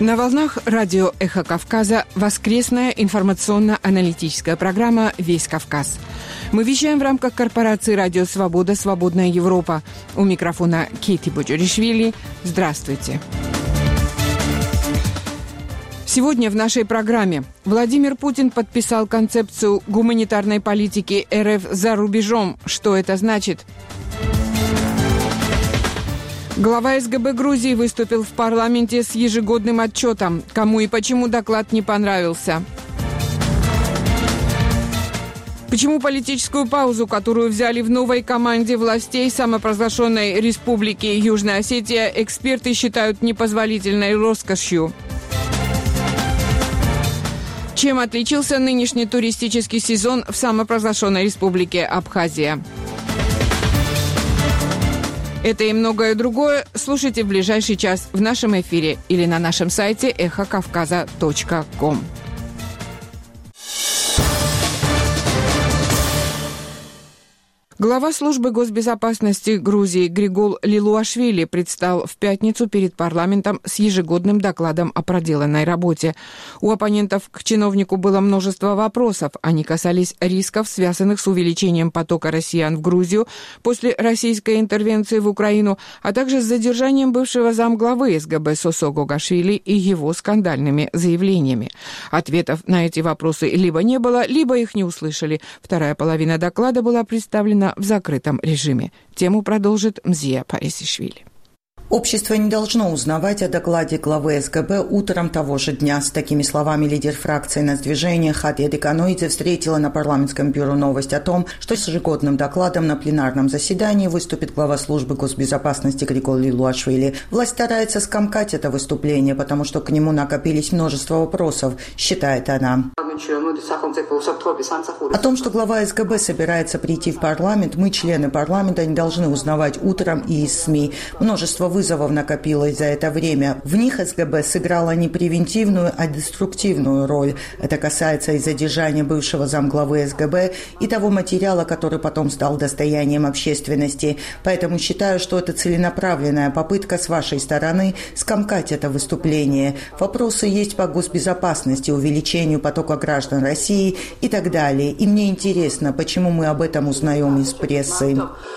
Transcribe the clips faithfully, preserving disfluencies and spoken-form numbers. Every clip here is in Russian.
На волнах радио «Эхо Кавказа» воскресная информационно-аналитическая программа «Весь Кавказ». Мы вещаем в рамках корпорации «Радио Свобода. Свободная Европа». У микрофона Кейти Боджоришвили. Здравствуйте. Сегодня в нашей программе Владимир Путин подписал концепцию гуманитарной политики эр эф за рубежом. Что это значит? Глава эс гэ бэ Грузии выступил в парламенте с ежегодным отчетом. Кому и почему доклад не понравился? Почему политическую паузу, которую взяли в новой команде властей самопровозглашенной Республики Южная Осетия, эксперты считают непозволительной роскошью? Чем отличился нынешний туристический сезон в самопровозглашенной Республике Абхазия? Это и многое другое слушайте в ближайший час в нашем эфире или на нашем сайте эхо кавказа точка ком. Глава службы госбезопасности Грузии Григол Лилуашвили предстал в пятницу перед парламентом с ежегодным докладом о проделанной работе. У оппонентов к чиновнику было множество вопросов. Они касались рисков, связанных с увеличением потока россиян в Грузию после российской интервенции в Украину, а также с задержанием бывшего замглавы эс гэ бэ Сосо Гогашвили и его скандальными заявлениями. Ответов на эти вопросы либо не было, либо их не услышали. Вторая половина доклада была представлена в закрытом режиме. Тему продолжит Мзия Парисишвили. Общество не должно узнавать о докладе главы эс гэ бэ утром того же дня. С такими словами лидер фракции «Нацдвижение» Хатия Деканоидзе встретила на парламентском бюро новость о том, что с ежегодным докладом на пленарном заседании выступит глава службы госбезопасности Григол Лилуашвили. Власть старается скомкать это выступление, потому что к нему накопились множество вопросов, считает она. О том, что глава эс гэ бэ собирается прийти в парламент, мы, члены парламента, не должны узнавать утром и из СМИ. Множество вызовов накопилось за это время. В них эс гэ бэ сыграла не превентивную, а деструктивную роль. Это касается и задержания бывшего замглавы эс гэ бэ, и того материала, который потом стал достоянием общественности. Поэтому считаю, что это целенаправленная попытка с вашей стороны скомкать это выступление. Вопросы есть по госбезопасности, увеличению потока граждан России и так далее. И мне интересно, почему мы об этом узнаем из прессы.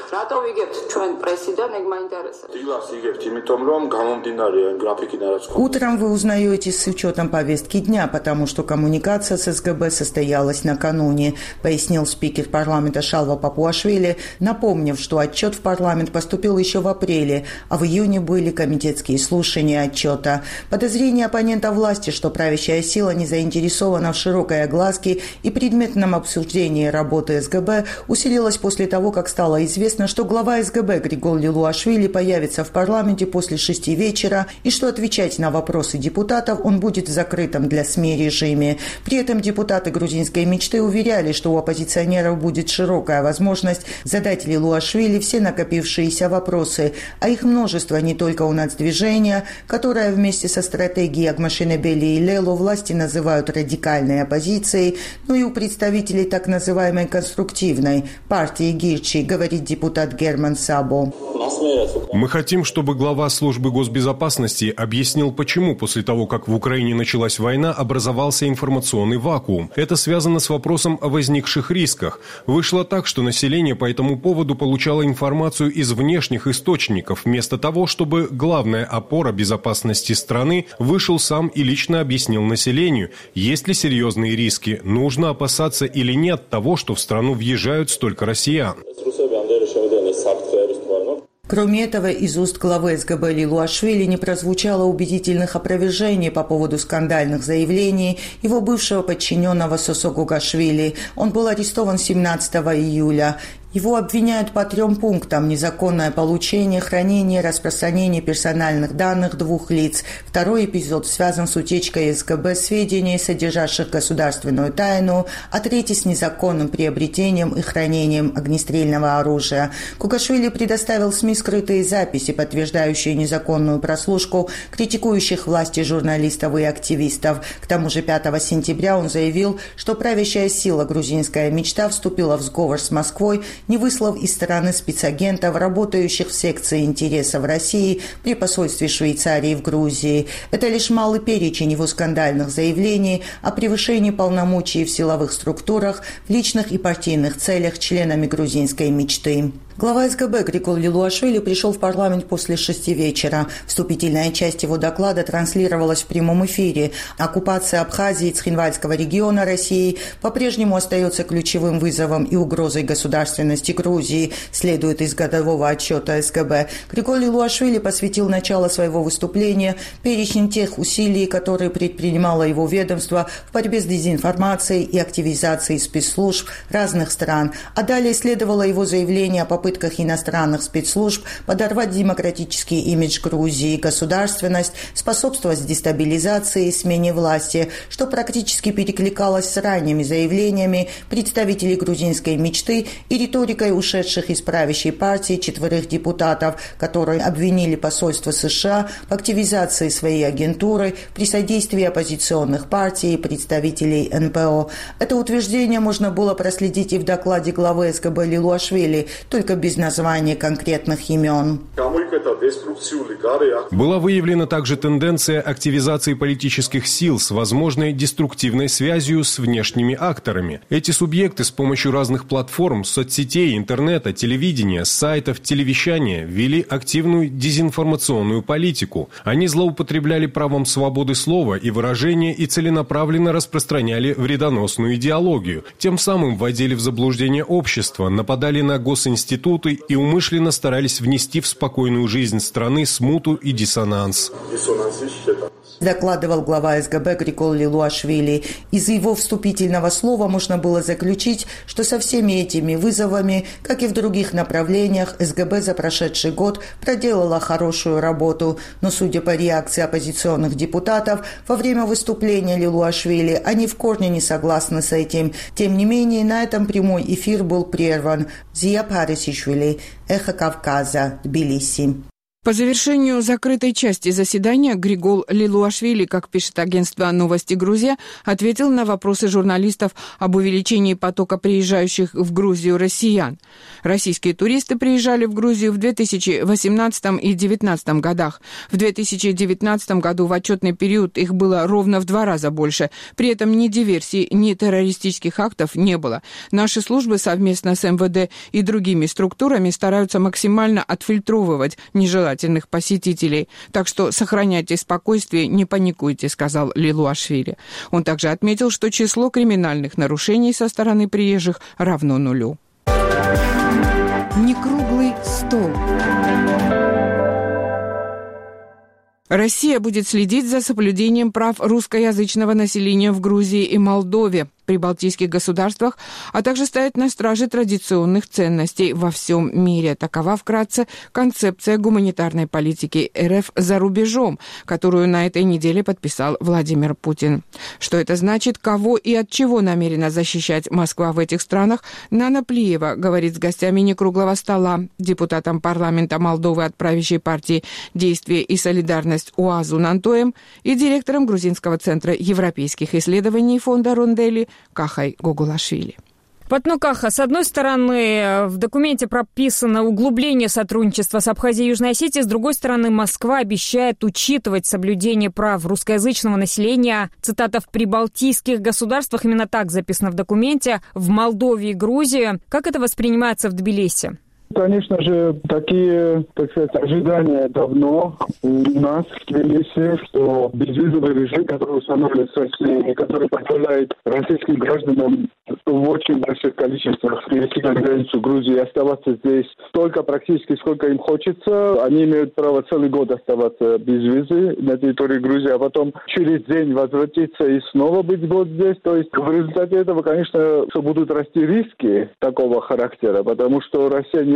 Утром вы узнаете с учетом повестки дня, потому что коммуникация с эс гэ бэ состоялась накануне, пояснил спикер парламента Шалва Папуашвили, напомнив, что отчет в парламент поступил еще в апреле, а в июне были комитетские слушания отчета. Подозрение оппонента власти, что правящая сила не заинтересована в широкой огласке и предметном обсуждении работы эс гэ бэ, усилилось после того, как стало известно, что глава эс гэ бэ Григол Лилуашвили появится в парламенте после шести вечера и что отвечать на вопросы депутатов он будет в закрытом для СМИ режиме. При этом депутаты грузинской мечты уверяли, что у оппозиционеров будет широкая возможность задать Лилуашвили все накопившиеся вопросы, а их множество не только у Нацдвижения, которое вместе со стратегией Агмашинебели и Лело власти называют радикальной оппозицией, но и у представителей так называемой конструктивной партии Гирчи, говорит депутат Герман Сабо. Мы хотим, чтобы глава службы госбезопасности объяснил, почему после того, как в Украине началась война, образовался информационный вакуум. Это связано с вопросом о возникших рисках. Вышло так, что население по этому поводу получало информацию из внешних источников, вместо того, чтобы главная опора безопасности страны вышел сам и лично объяснил населению, есть ли серьезные риски, нужно опасаться или нет того, что в страну въезжают столько россиян. Кроме этого, из уст главы эс гэ бэ Лилуашвили не прозвучало убедительных опровержений по поводу скандальных заявлений его бывшего подчиненного Сосо Гогашвили. Он был арестован семнадцатого июля. Его обвиняют по трем пунктам: незаконное получение, хранение, распространение персональных данных двух лиц. Второй эпизод связан с утечкой эс гэ бэ сведений, содержащих государственную тайну, а третий с незаконным приобретением и хранением огнестрельного оружия. Гогашвили предоставил СМИ скрытые записи, подтверждающие незаконную прослушку критикующих власти журналистов и активистов. К тому же пятого сентября он заявил, что правящая сила «Грузинская мечта» вступила в сговор с Москвой не выслав из страны спецагентов, работающих в секции интересов России при посольстве Швейцарии в Грузии. Это лишь малый перечень его скандальных заявлений о превышении полномочий в силовых структурах в личных и партийных целях членами грузинской мечты. Глава СГБ Григол Лилуашвили пришел в парламент после шести вечера. Вступительная часть его доклада транслировалась в прямом эфире. Оккупация Абхазии и Цхинвальского региона России по-прежнему остается ключевым вызовом и угрозой государственности Грузии, следует из годового отчета СГБ. Григол Лилуашвили посвятил начало своего выступления перечню тех усилий, которые предпринимало его ведомство в борьбе с дезинформацией и активизацией спецслужб разных стран. А далее следовало его заявление о попытках иностранных спецслужб подорвать демократический имидж Грузии, государственность, способствовать дестабилизации и смене власти, что практически перекликалось с ранними заявлениями представителей грузинской мечты и риторикой ушедших из правящей партии четверых депутатов, которые обвинили посольство США в активизации своей агентуры при содействии оппозиционных партий и представителей эн пэ о. Это утверждение можно было проследить и в докладе главы СГБ Лилуашвили, только без названия конкретных имен. Была выявлена также тенденция активизации политических сил с возможной деструктивной связью с внешними акторами. Эти субъекты с помощью разных платформ, соцсетей, интернета, телевидения, сайтов, телевещания вели активную дезинформационную политику. Они злоупотребляли правом свободы слова и выражения и целенаправленно распространяли вредоносную идеологию. Тем самым вводили в заблуждение общество, нападали на госинституты и умышленно старались внести в спокойную жизнь страны смуту и диссонанс. Докладывал глава СГБ Григол Лилуашвили. Из его вступительного слова можно было заключить, что со всеми этими вызовами, как и в других направлениях, СГБ за прошедший год проделала хорошую работу. Но, судя по реакции оппозиционных депутатов, во время выступления Лилуашвили они в корне не согласны с этим. Тем не менее, на этом прямой эфир был прерван. Зия Парисишвили, Эхо Кавказа, Тбилиси. По завершению закрытой части заседания Григол Лилуашвили, как пишет агентство «Новости Грузия», ответил на вопросы журналистов об увеличении потока приезжающих в Грузию россиян. Российские туристы приезжали в Грузию в две тысячи восемнадцатом и две тысячи девятнадцатом годах. В две тысячи девятнадцатом году в отчетный период их было ровно в два раза больше. При этом ни диверсий, ни террористических актов не было. Наши службы совместно с эм вэ дэ и другими структурами стараются максимально отфильтровывать нежелательных посетителей. Так что сохраняйте спокойствие, не паникуйте, сказал Лилуашвили. Он также отметил, что число криминальных нарушений со стороны приезжих равно нулю. Некруглый стол. Россия будет следить за соблюдением прав русскоязычного населения в Грузии и Молдове, прибалтийских государствах, а также стоять на страже традиционных ценностей во всем мире. Такова вкратце концепция гуманитарной политики эр эф за рубежом, которую на этой неделе подписал Владимир Путин. Что это значит, кого и от чего намерена защищать Москва в этих странах, Нана Плиева говорит с гостями некруглого стола, депутатом парламента Молдовы от правящей партии «Действие и солидарность» Уазу Нантоем и директором Грузинского центра европейских исследований фонда Ронделли Кахой Гогулашвили. Патно Каха, с одной стороны, в документе прописано углубление сотрудничества с Абхазией и Южной Осетией, с другой стороны, Москва обещает учитывать соблюдение прав русскоязычного населения, цитата, в прибалтийских государствах, именно так записано в документе, в Молдове и Грузии. Как это воспринимается в Тбилиси? Конечно же, такие, так сказать, ожидания давно у нас в Тбилиси, что безвизовый режим, который установлен с Россией, и который позволяет российским гражданам в очень больших количествах пересекать границу Грузии и оставаться здесь столько практически, сколько им хочется. Они имеют право целый год оставаться без визы на территории Грузии, а потом через день возвратиться и снова быть год здесь. То есть в результате этого, конечно, что будут расти риски такого характера, потому что Россия не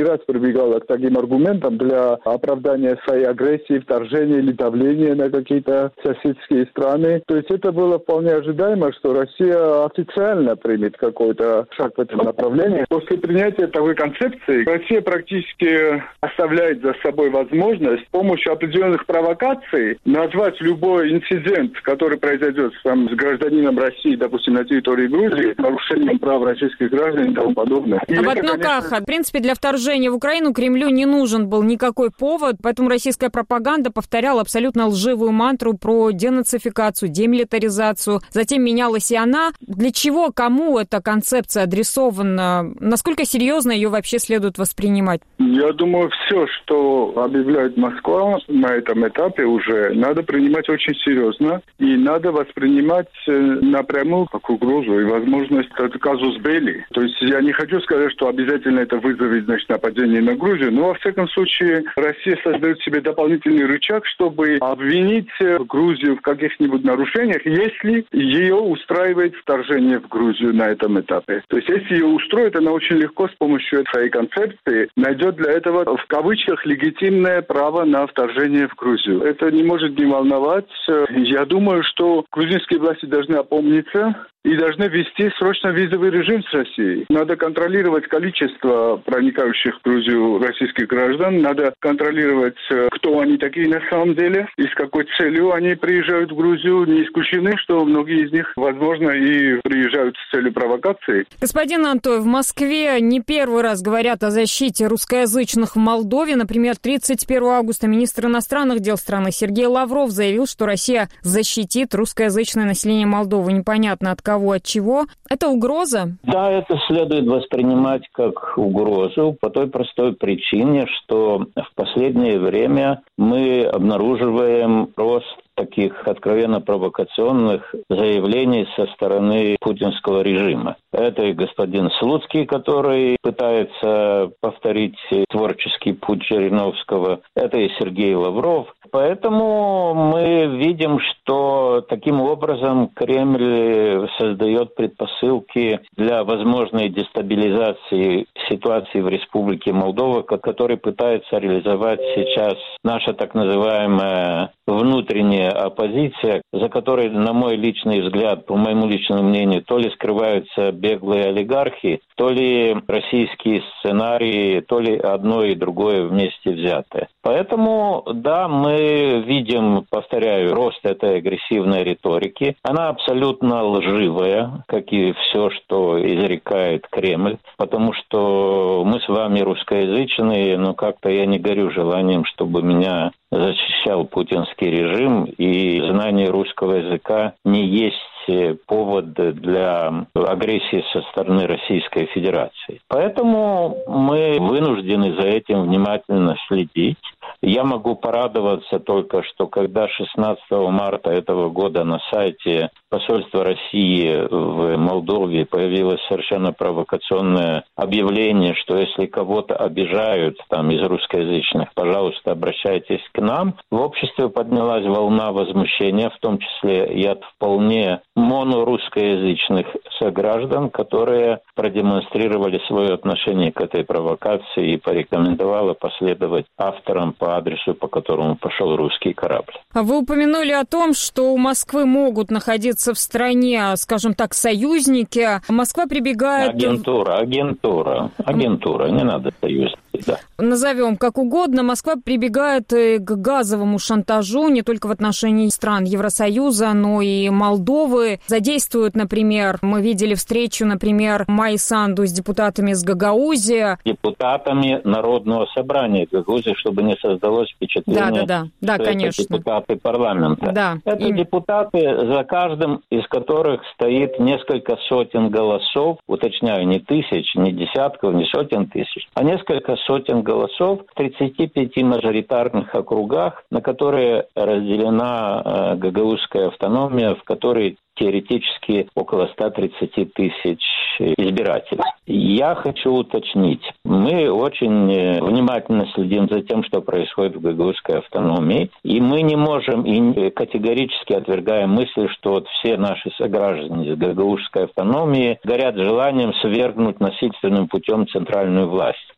раз прибегала к таким аргументам для оправдания своей агрессии, вторжения или давления на какие-то соседские страны. То есть это было вполне ожидаемо, что Россия официально примет какой-то шаг в этом направлении. После принятия такой концепции Россия практически оставляет за собой возможность с помощью определенных провокаций назвать любой инцидент, который произойдет там, с гражданином России, допустим, на территории Грузии, нарушением прав российских граждан и тому подобное. И Об это, одном конечно... Каха. В принципе, для вторжения в Украину Кремлю не нужен был никакой повод, поэтому российская пропаганда повторяла абсолютно лживую мантру про денацификацию, демилитаризацию. Затем менялась и она. Для чего, кому эта концепция адресована? Насколько серьезно ее вообще следует воспринимать? Я думаю, все, что объявляет Москва на этом этапе уже, надо принимать очень серьезно. И надо воспринимать напрямую как угрозу и возможность это казус белли. То есть я не хочу сказать, что обязательно это вызовет, значит, нападение на Грузию, но во всяком случае Россия создает себе дополнительный рычаг, чтобы обвинить Грузию в каких-нибудь нарушениях, если ее устраивает вторжение в Грузию на этом этапе. То есть если ее устроит, она очень легко с помощью своей концепции найдет для этого в кавычках легитимное право на вторжение в Грузию. Это не может не волновать. Я думаю, что грузинские власти должны опомниться и должны ввести срочно визовый режим с Россией. Надо контролировать количество проникающих в Грузию российских граждан, надо контролировать, кто они такие на самом деле и с какой целью они приезжают в Грузию. Не исключены, что многие из них, возможно, и приезжают с целью провокации. Господин Антоев, в Москве не первый раз говорят о защите русскоязычных в Молдове. Например, тридцать первого августа министр иностранных дел страны Сергей Лавров заявил, что Россия защитит русскоязычное население Молдовы. Непонятно от кого, от чего. Это угроза? Да, это следует воспринимать как угрозу по той простой причине, что в последнее время мы обнаруживаем рост таких откровенно провокационных заявлений со стороны путинского режима. Это и господин Слуцкий, который пытается повторить творческий путь Жириновского. Это и Сергей Лавров. Поэтому мы видим, что таким образом Кремль создает предпосылки для возможной дестабилизации ситуации в Республике Молдова, который пытается реализовать сейчас наша так называемая внутренняя оппозиция, за которой, на мой личный взгляд, по моему личному мнению, то ли скрываются беглые олигархи, то ли российские сценарии, то ли одно и другое вместе взятое. Поэтому, да, мы видим, повторяю, рост этой агрессивной риторики. Она абсолютно лживая, как и все, что изрекает Кремль, потому что мы с вами русскоязычные, но как-то я не горю желанием, чтобы меня защищал путинский режим, и знание русского языка не есть повод для агрессии со стороны Российской Федерации. Поэтому мы вынуждены за этим внимательно следить. Я могу порадоваться только, что когда шестнадцатого марта этого года на сайте посольства России в Молдове появилось совершенно провокационное объявление, что если кого-то обижают там из русскоязычных, пожалуйста, обращайтесь к нам. В обществе поднялась волна возмущения, в том числе и от вполне монорусскоязычных сограждан, которые продемонстрировали свое отношение к этой провокации и порекомендовали последовать авторам по адресу, по которому пошел русский корабль. А вы упомянули о том, что у Москвы могут находиться в стране, скажем так, союзники. Москва прибегает... Агентура, агентура, агентура, не надо союзники, да. Назовем как угодно. Москва прибегает к газовому шантажу не только в отношении стран Евросоюза, но и Молдовы. Задействуют, например, мы видели встречу, например, Майи Санду с депутатами из Гагаузии. Депутатами Народного собрания Гагаузии, чтобы не создалось впечатление, да, да, да, что конечно. это депутаты парламента. Да. Это И... депутаты, за каждым из которых стоит несколько сотен голосов, уточняю, не тысяч, не десятков, не сотен тысяч, а несколько сотен голосов в тридцати пяти мажоритарных округах, на которые разделена э, гагаузская автономия, в которой теоретически около ста тридцати тысяч избирателей. Я хочу уточнить, мы очень внимательно следим за тем, что происходит в гагаузской автономии, и мы не можем и категорически отвергаем мысль, что вот все наши сограждане из гагаузской автономии горят желанием свергнуть насильственным путем центральную власть.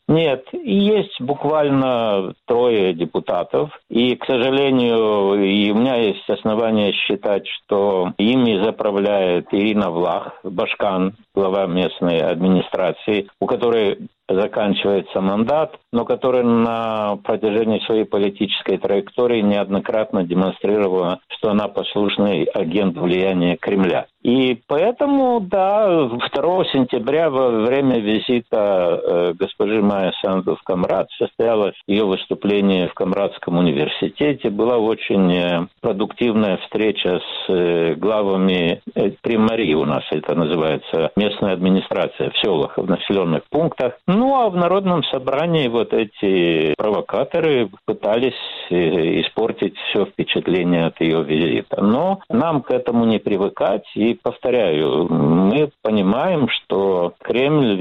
Нет, есть буквально трое депутатов, и, к сожалению, и у меня есть основания считать, что ими заправляет Ирина Влах, Башкан, глава местной администрации, у которой заканчивается мандат, но которая на протяжении своей политической траектории неоднократно демонстрировала, что она послушный агент влияния Кремля. И поэтому, да, второго сентября во время визита э, госпожи Майи Санду в Камрад состоялось ее выступление в Камрадском университете. Была очень э, продуктивная встреча с э, главами э, примарий, у нас это называется, местная администрация в селах, в населенных пунктах. Ну, а в Народном собрании вот эти провокаторы пытались э, испортить все впечатление от ее визита. Но нам к этому не привыкать. И, повторяю, мы понимаем, что Кремль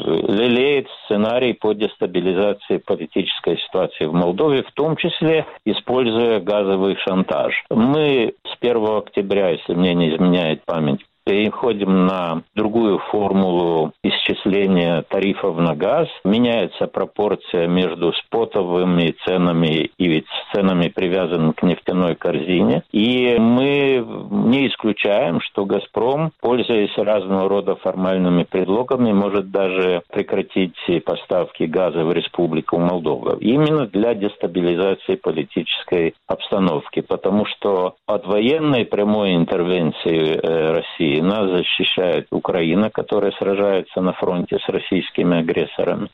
лелеет сценарий по дестабилизации политической ситуации в Молдове, в том числе используя газовый шантаж. Мы с первого октября, если мне не изменяет память, переходим на другую формулу исчисления тарифов на газ. Меняется пропорция между спотовыми ценами и ведь ценами, привязанными к нефтяной корзине. И мы не исключаем, что «Газпром», пользуясь разного рода формальными предлогами, может даже прекратить поставки газа в Республику Молдова. Именно для дестабилизации политической обстановки. Потому что от военной прямой интервенции России нас защищает Украина, которая сражается на фронте с российскими агрессорами.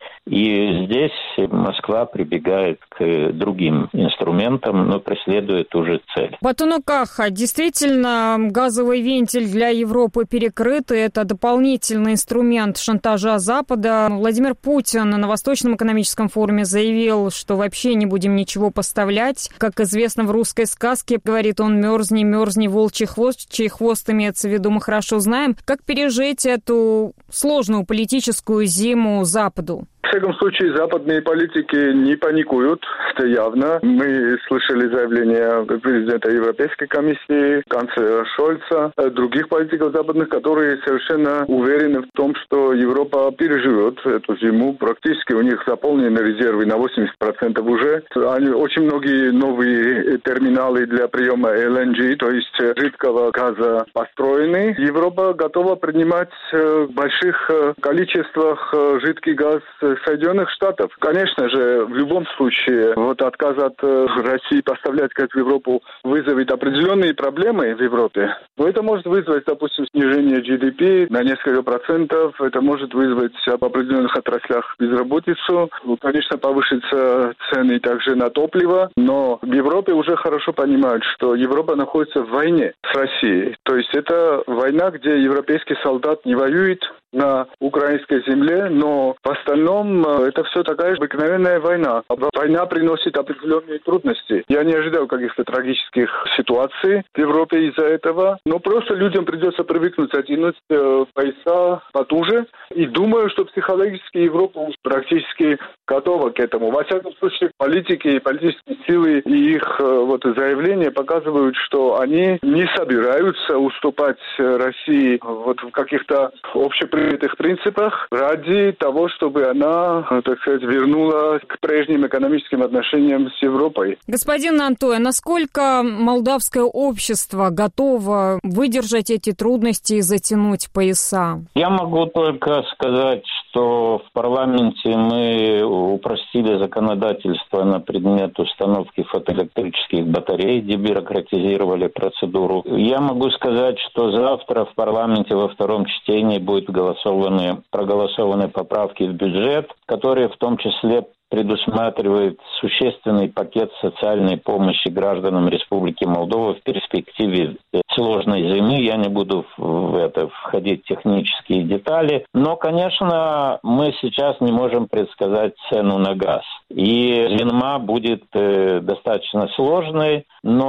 И здесь Москва прибегает к другим инструментам, но преследует ту же цель. Батону Каха, действительно, газовый вентиль для Европы перекрыт, и это дополнительный инструмент шантажа Запада. Владимир Путин на Восточном экономическом форуме заявил, что вообще не будем ничего поставлять. Как известно в русской сказке, говорит он, мерзни, мерзни, волчий хвост, чей хвост имеется в виду, мы хорошо знаем. Как пережить эту сложную политическую зиму Западу? В всяком случае, западные политики не паникуют, это явно. Мы слышали заявления президента Европейской комиссии, канцлера Шольца, других политиков западных, которые совершенно уверены в том, что Европа переживет эту зиму. Практически у них заполнены резервы на восемьдесят процентов уже. Они, очень многие новые терминалы для приема эл эн джи, то есть жидкого газа, построены. Европа готова принимать в больших количествах жидкий газ Соединенных Штатов. Конечно же, в любом случае, вот отказ от России поставлять газ в Европу вызовет определенные проблемы в Европе. Но это может вызвать, допустим, снижение джи ди пи на несколько процентов. Это может вызвать в определенных отраслях безработицу. Конечно, повысятся цены также на топливо. Но в Европе уже хорошо понимают, что Европа находится в войне с Россией. То есть это война, где европейский солдат не воюет на украинской земле, но в остальном это все такая же обыкновенная война. Война приносит определенные трудности. Я не ожидал каких-то трагических ситуаций в Европе из-за этого, но просто людям придется привыкнуть, оттянуть э, пояса потуже. И думаю, что психологически Европа практически готова к этому. Во всяком случае, политики и политические силы и их э, вот заявления показывают, что они не собираются уступать России вот в каких-то общепринятых этих принципах ради того, чтобы она, так сказать, вернула к прежним экономическим отношениям с Европой. Господин Антоя, насколько молдавское общество готово выдержать эти трудности и затянуть пояса? Я могу только сказать, что в парламенте мы упростили законодательство на предмет установки фотоэлектрических батарей, дебюрократизировали процедуру. Я могу сказать, что завтра в парламенте во втором чтении будет голосование Голосованы, проголосованы поправки в бюджет, которые в том числе предусматривает существенный пакет социальной помощи гражданам Республики Молдова в перспективе сложной зимы. Я не буду в это входить в технические детали. Но, конечно, мы сейчас не можем предсказать цену на газ. И зима будет э, достаточно сложной,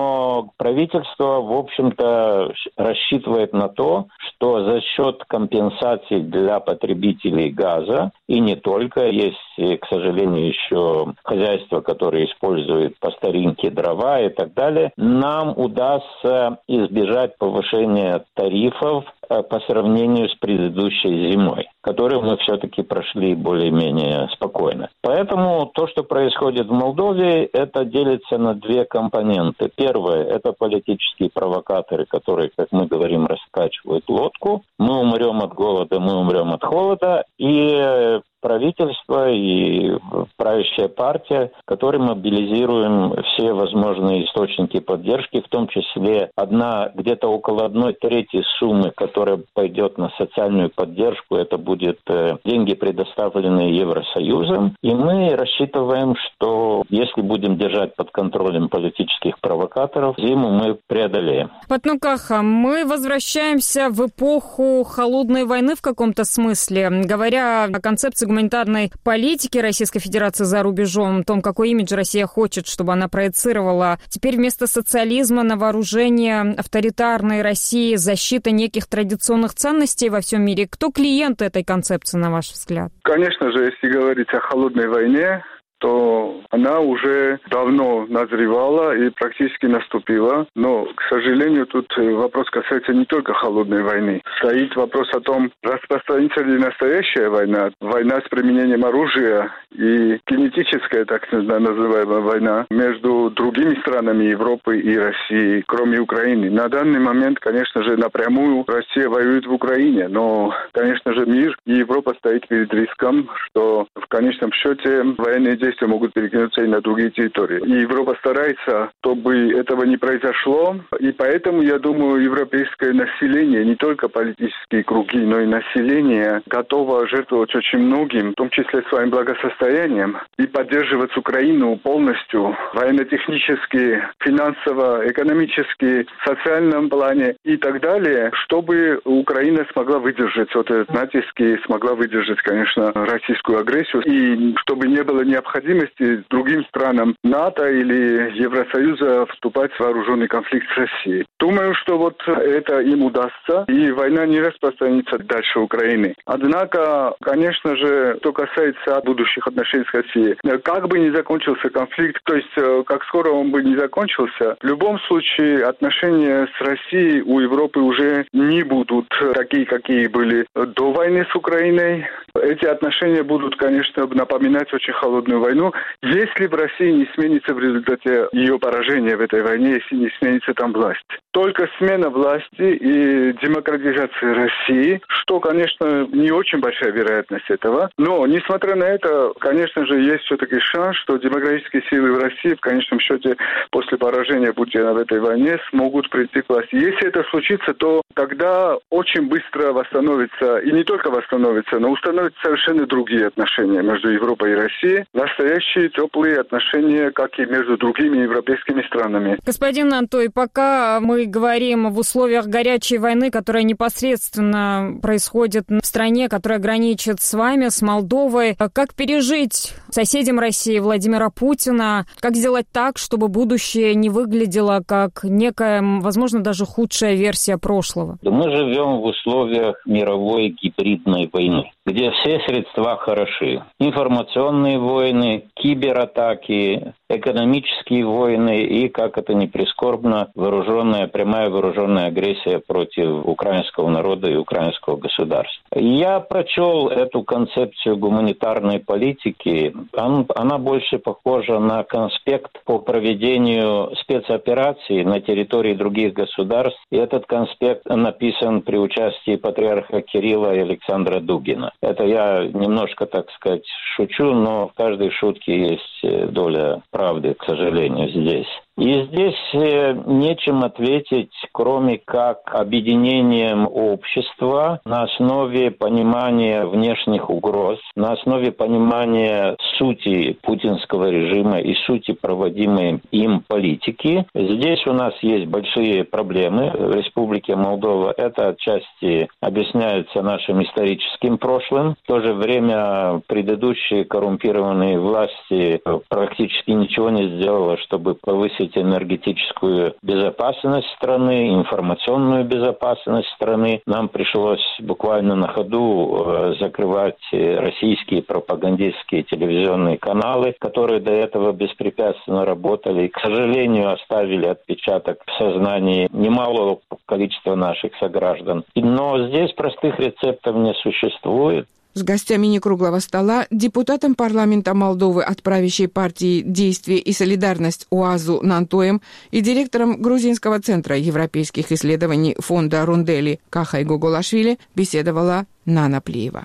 но правительство, в общем-то, рассчитывает на то, что за счет компенсаций для потребителей газа, и не только, есть, к сожалению, еще хозяйства, которые используют по старинке дрова и так далее, нам удастся избежать повышения тарифов по сравнению с предыдущей зимой, которую мы все-таки прошли более-менее спокойно. то, что происходит в Молдове, это делится на две компоненты. Первое – это политические провокаторы, которые, как мы говорим, раскачивают лодку. Мы умрем от голода, мы умрем от холода. И правительство и правящая партия, которые мобилизируем все возможные источники поддержки, в том числе одна, где-то около одной трети суммы, которая пойдет на социальную поддержку, это будет э, деньги, предоставленные Евросоюзом. И мы рассчитываем, что если будем держать под контролем политических провокаторов, зиму мы преодолеем. Патнукаха, мы возвращаемся в эпоху холодной войны в каком-то смысле. Говоря о концепции гуманитарной политики Российской Федерации за рубежом, о том, какой имидж Россия хочет, чтобы она проецировала. Теперь вместо социализма на вооружение авторитарной России, защита неких традиционных ценностей во всем мире. Кто клиент этой концепции, на ваш взгляд? Конечно же, если говорить о холодной войне, то она уже давно назревала и практически наступила. Но, к сожалению, тут вопрос касается не только холодной войны. Стоит вопрос о том, распространится ли настоящая война, война с применением оружия и кинетическая, так называемая война, между другими странами Европы и России, кроме Украины. На данный момент, конечно же, напрямую Россия воюет в Украине, но, конечно же, мир и Европа стоит перед риском, что в конечном счете военные действия могут перекинуться и на другие территории. И Европа старается, чтобы этого не произошло. И поэтому, я думаю, европейское население, не только политические круги, но и население, готово жертвовать очень многим, в том числе своим благосостоянием, и поддерживать Украину полностью военно-технически, финансово, экономически, в социальном плане и так далее, чтобы Украина смогла выдержать вот этот натиск и смогла выдержать, конечно, российскую агрессию, и чтобы не было необходимости другим странам НАТО или Евросоюза вступать в вооруженный конфликт с Россией. Думаю, что вот это им удастся, и война не распространится дальше Украины. Однако, конечно же, что касается будущих отношений с Россией, как бы ни закончился конфликт, то есть как скоро он бы ни закончился, в любом случае отношения с Россией у Европы уже не будут такие, какие были до войны с Украиной. Эти отношения будут, конечно, напоминать очень холодную войну, если в России не сменится в результате ее поражения в этой войне, если не сменится там власть. Только смена власти и демократизация России, что, конечно, не очень большая вероятность этого, но, несмотря на это, конечно же, есть все-таки шанс, что демократические силы в России, в конечном счете, после поражения Путина в этой войне, смогут прийти к власти. Если это случится, то тогда очень быстро восстановится, и не только восстановится, но установятся совершенно другие отношения между Европой и Россией, настоящие теплые отношения, как и между другими европейскими странами. Господин Антой, пока мы говорим в условиях горячей войны, которая непосредственно происходит в стране, которая граничит с вами, с Молдовой, как пережить соседям России Владимира Путина, как сделать так, чтобы будущее не выглядело как некая, возможно, даже худшая версия прошлого? Мы живем в условиях мировой гибридной войны, где все средства хороши. Информационные войны, кибератаки, экономические войны и, как это ни прискорбно, вооруженная, прямая вооруженная агрессия против украинского народа и украинского государства. Я прочел эту концепцию гуманитарной политики. Она больше похожа на конспект по проведению спецопераций на территории других государств. И этот конспект написан при участии патриарха Кирилла и Александра Дугина. Это я немножко, так сказать, шучу, но в каждой шутке есть доля правды, к сожалению, здесь. И здесь нечем ответить, кроме как объединением общества на основе понимания внешних угроз, на основе понимания сути путинского режима и сути проводимой им политики. Здесь у нас есть большие проблемы в Республике Молдова. Это отчасти объясняется нашим историческим прошлым. В то же время предыдущие коррумпированные власти практически ничего не сделали, чтобы повысить энергетическую безопасность страны, информационную безопасность страны. Нам пришлось буквально на ходу э, закрывать российские пропагандистские телевизионные каналы, которые до этого беспрепятственно работали и, к сожалению, оставили отпечаток в сознании немалого количества наших сограждан. Но здесь простых рецептов не существует. С гостями некруглого стола, депутатом парламента Молдовы от правящей партии «Действие и солидарность» УАЗу Нантоем и директором Грузинского центра европейских исследований фонда Рундели Кахай Гоголашвили беседовала Нана Плиева.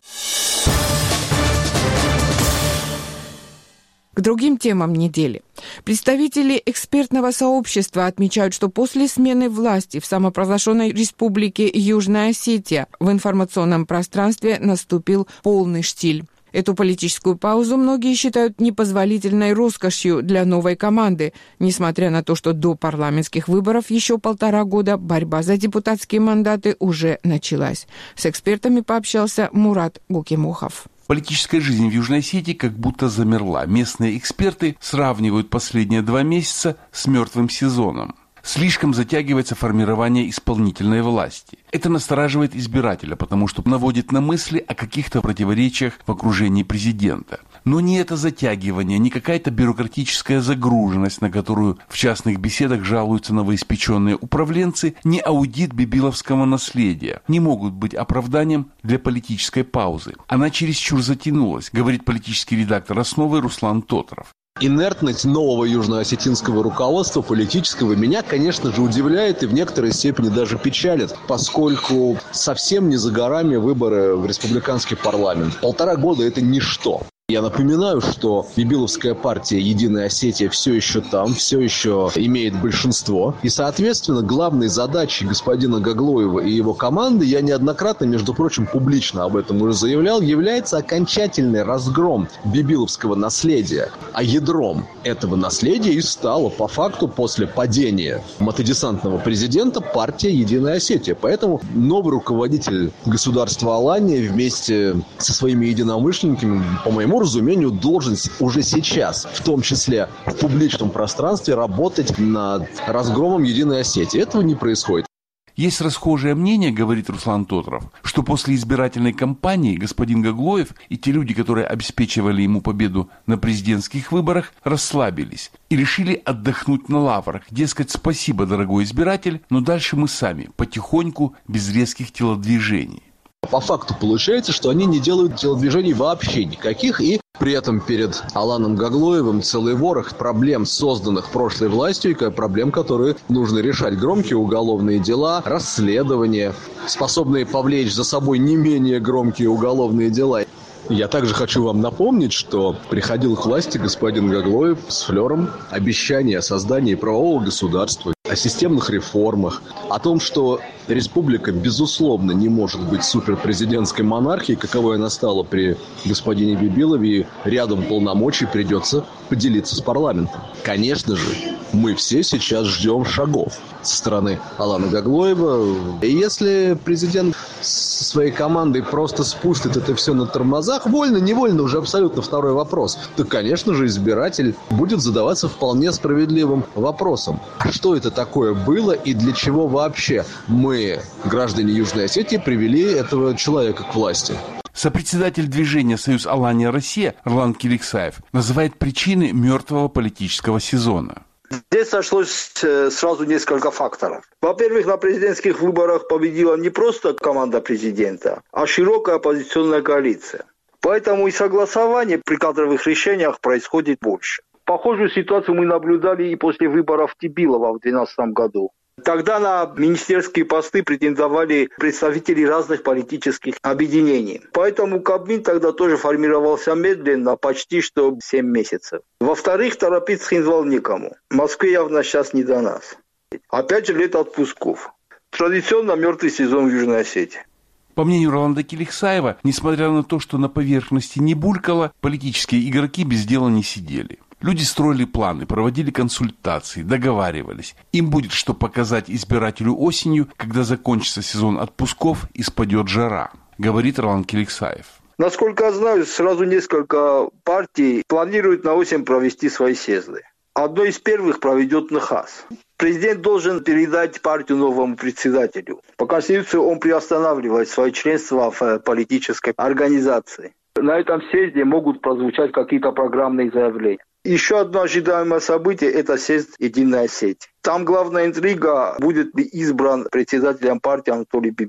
К другим темам недели. Представители экспертного сообщества отмечают, что после смены власти в самопровозглашенной республике Южная Осетия в информационном пространстве наступил полный штиль. Эту политическую паузу многие считают непозволительной роскошью для новой команды, несмотря на то, что до парламентских выборов еще полтора года борьба за депутатские мандаты уже началась. С экспертами пообщался Мурат Гукимухов. Политическая жизнь в Южной Осетии как будто замерла. Местные эксперты сравнивают последние два месяца с мертвым сезоном. Слишком затягивается формирование исполнительной власти. Это настораживает избирателя, потому что наводит на мысли о каких-то противоречиях в окружении президента. Но не это затягивание, не какая-то бюрократическая загруженность, на которую в частных беседах жалуются новоиспеченные управленцы, не аудит бибиловского наследия, не могут быть оправданием для политической паузы. Она чересчур затянулась, говорит политический редактор «Основы» Руслан Тотров. Инертность нового южноосетинского руководства политического меня, конечно же, удивляет и в некоторой степени даже печалит, поскольку совсем не за горами выборы в республиканский парламент. Полтора года – это ничто. Я напоминаю, что бибиловская партия «Единая Осетия» все еще там, все еще имеет большинство. И, соответственно, главной задачей господина Гаглоева и его команды, я неоднократно, между прочим, публично об этом уже заявлял, является окончательный разгром бибиловского наследия. А ядром этого наследия и стала, по факту, после падения мотодесантного президента партия «Единая Осетия». Поэтому новый руководитель государства Алания вместе со своими единомышленниками, по моему разумению, должен уже сейчас, в том числе в публичном пространстве, работать над разгромом Единой Осетии. Этого не происходит. Есть расхожее мнение, говорит Руслан Тотров, что после избирательной кампании господин Гаглоев и те люди, которые обеспечивали ему победу на президентских выборах, расслабились и решили отдохнуть на лаврах. Дескать, спасибо, дорогой избиратель, но дальше мы сами, потихоньку, без резких телодвижений. По факту получается, что они не делают телодвижений вообще никаких, и при этом перед Аланом Гаглоевым целый ворох проблем, созданных прошлой властью, и проблем, которые нужно решать. Громкие уголовные дела, расследования, способные повлечь за собой не менее громкие уголовные дела. Я также хочу вам напомнить, что приходил к власти господин Гаглоев с флером обещания о создании правового государства, о системных реформах, о том, что республика, безусловно, не может быть суперпрезидентской монархией, каковой она стала при господине Бибилове, и рядом полномочий придется поделиться с парламентом. Конечно же, мы все сейчас ждем шагов со стороны Алана Гаглоева. И если президент со своей командой просто спустит это все на тормозах, вольно-невольно, уже абсолютно второй вопрос, то, конечно же, избиратель будет задаваться вполне справедливым вопросом. А что это такое было и для чего вообще мы, граждане Южной Осетии, привели этого человека к власти? Сопредседатель движения «Союз Алания Россия» Орлан Киликсаев называет причины мертвого политического сезона. Здесь сошлось сразу несколько факторов. Во-первых, на президентских выборах победила не просто команда президента, а широкая оппозиционная коалиция. Поэтому и согласование при кадровых решениях происходит больше. Похожую ситуацию мы наблюдали и после выборов Тибилова в две тысячи двенадцатом году. Тогда на министерские посты претендовали представители разных политических объединений. Поэтому Кабмин тогда тоже формировался медленно, почти что семь месяцев. Во-вторых, торопиться Хинзвал некому. В Москве явно сейчас не до нас. Опять же, лето отпусков. Традиционно мертвый сезон в Южной Осетии. По мнению Роланда Киликсаева, несмотря на то, что на поверхности не булькало, политические игроки без дела не сидели. Люди строили планы, проводили консультации, договаривались. Им будет что показать избирателю осенью, когда закончится сезон отпусков и спадет жара, говорит Роланд Киликсаев. Насколько я знаю, сразу несколько партий планируют на осень провести свои съезды. Одно из первых проведет НХАС. Президент должен передать партию новому председателю. По Конституции он приостанавливает свое членство в политической организации. На этом съезде могут прозвучать какие-то программные заявления. Еще одно ожидаемое событие – это съезд Единой Осетии. Там главная интрига – будет ли избран председателем партии Анатолий Бибилов.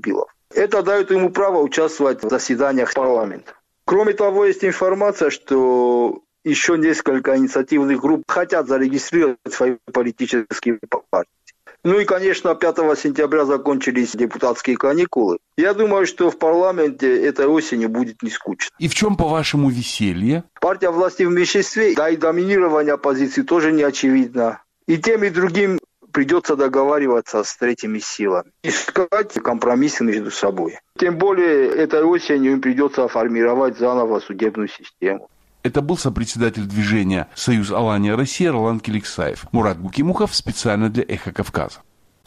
Это дает ему право участвовать в заседаниях парламента. Кроме того, есть информация, что еще несколько инициативных групп хотят зарегистрировать свои политические партии. Ну и, конечно, пятого сентября закончились депутатские каникулы. Я думаю, что в парламенте этой осенью будет не скучно. И в чем, по-вашему, веселье? Партия власти в меньшинстве, да и доминирование оппозиции тоже не очевидно. И тем, и другим придется договариваться с третьими силами. Искать компромиссы между собой. Тем более, этой осенью им придется формировать заново судебную систему. Это был сопредседатель движения «Союз Алания Россия» Ролан Киликсаев. Мурат Гукимухов специально для «Эхо Кавказа».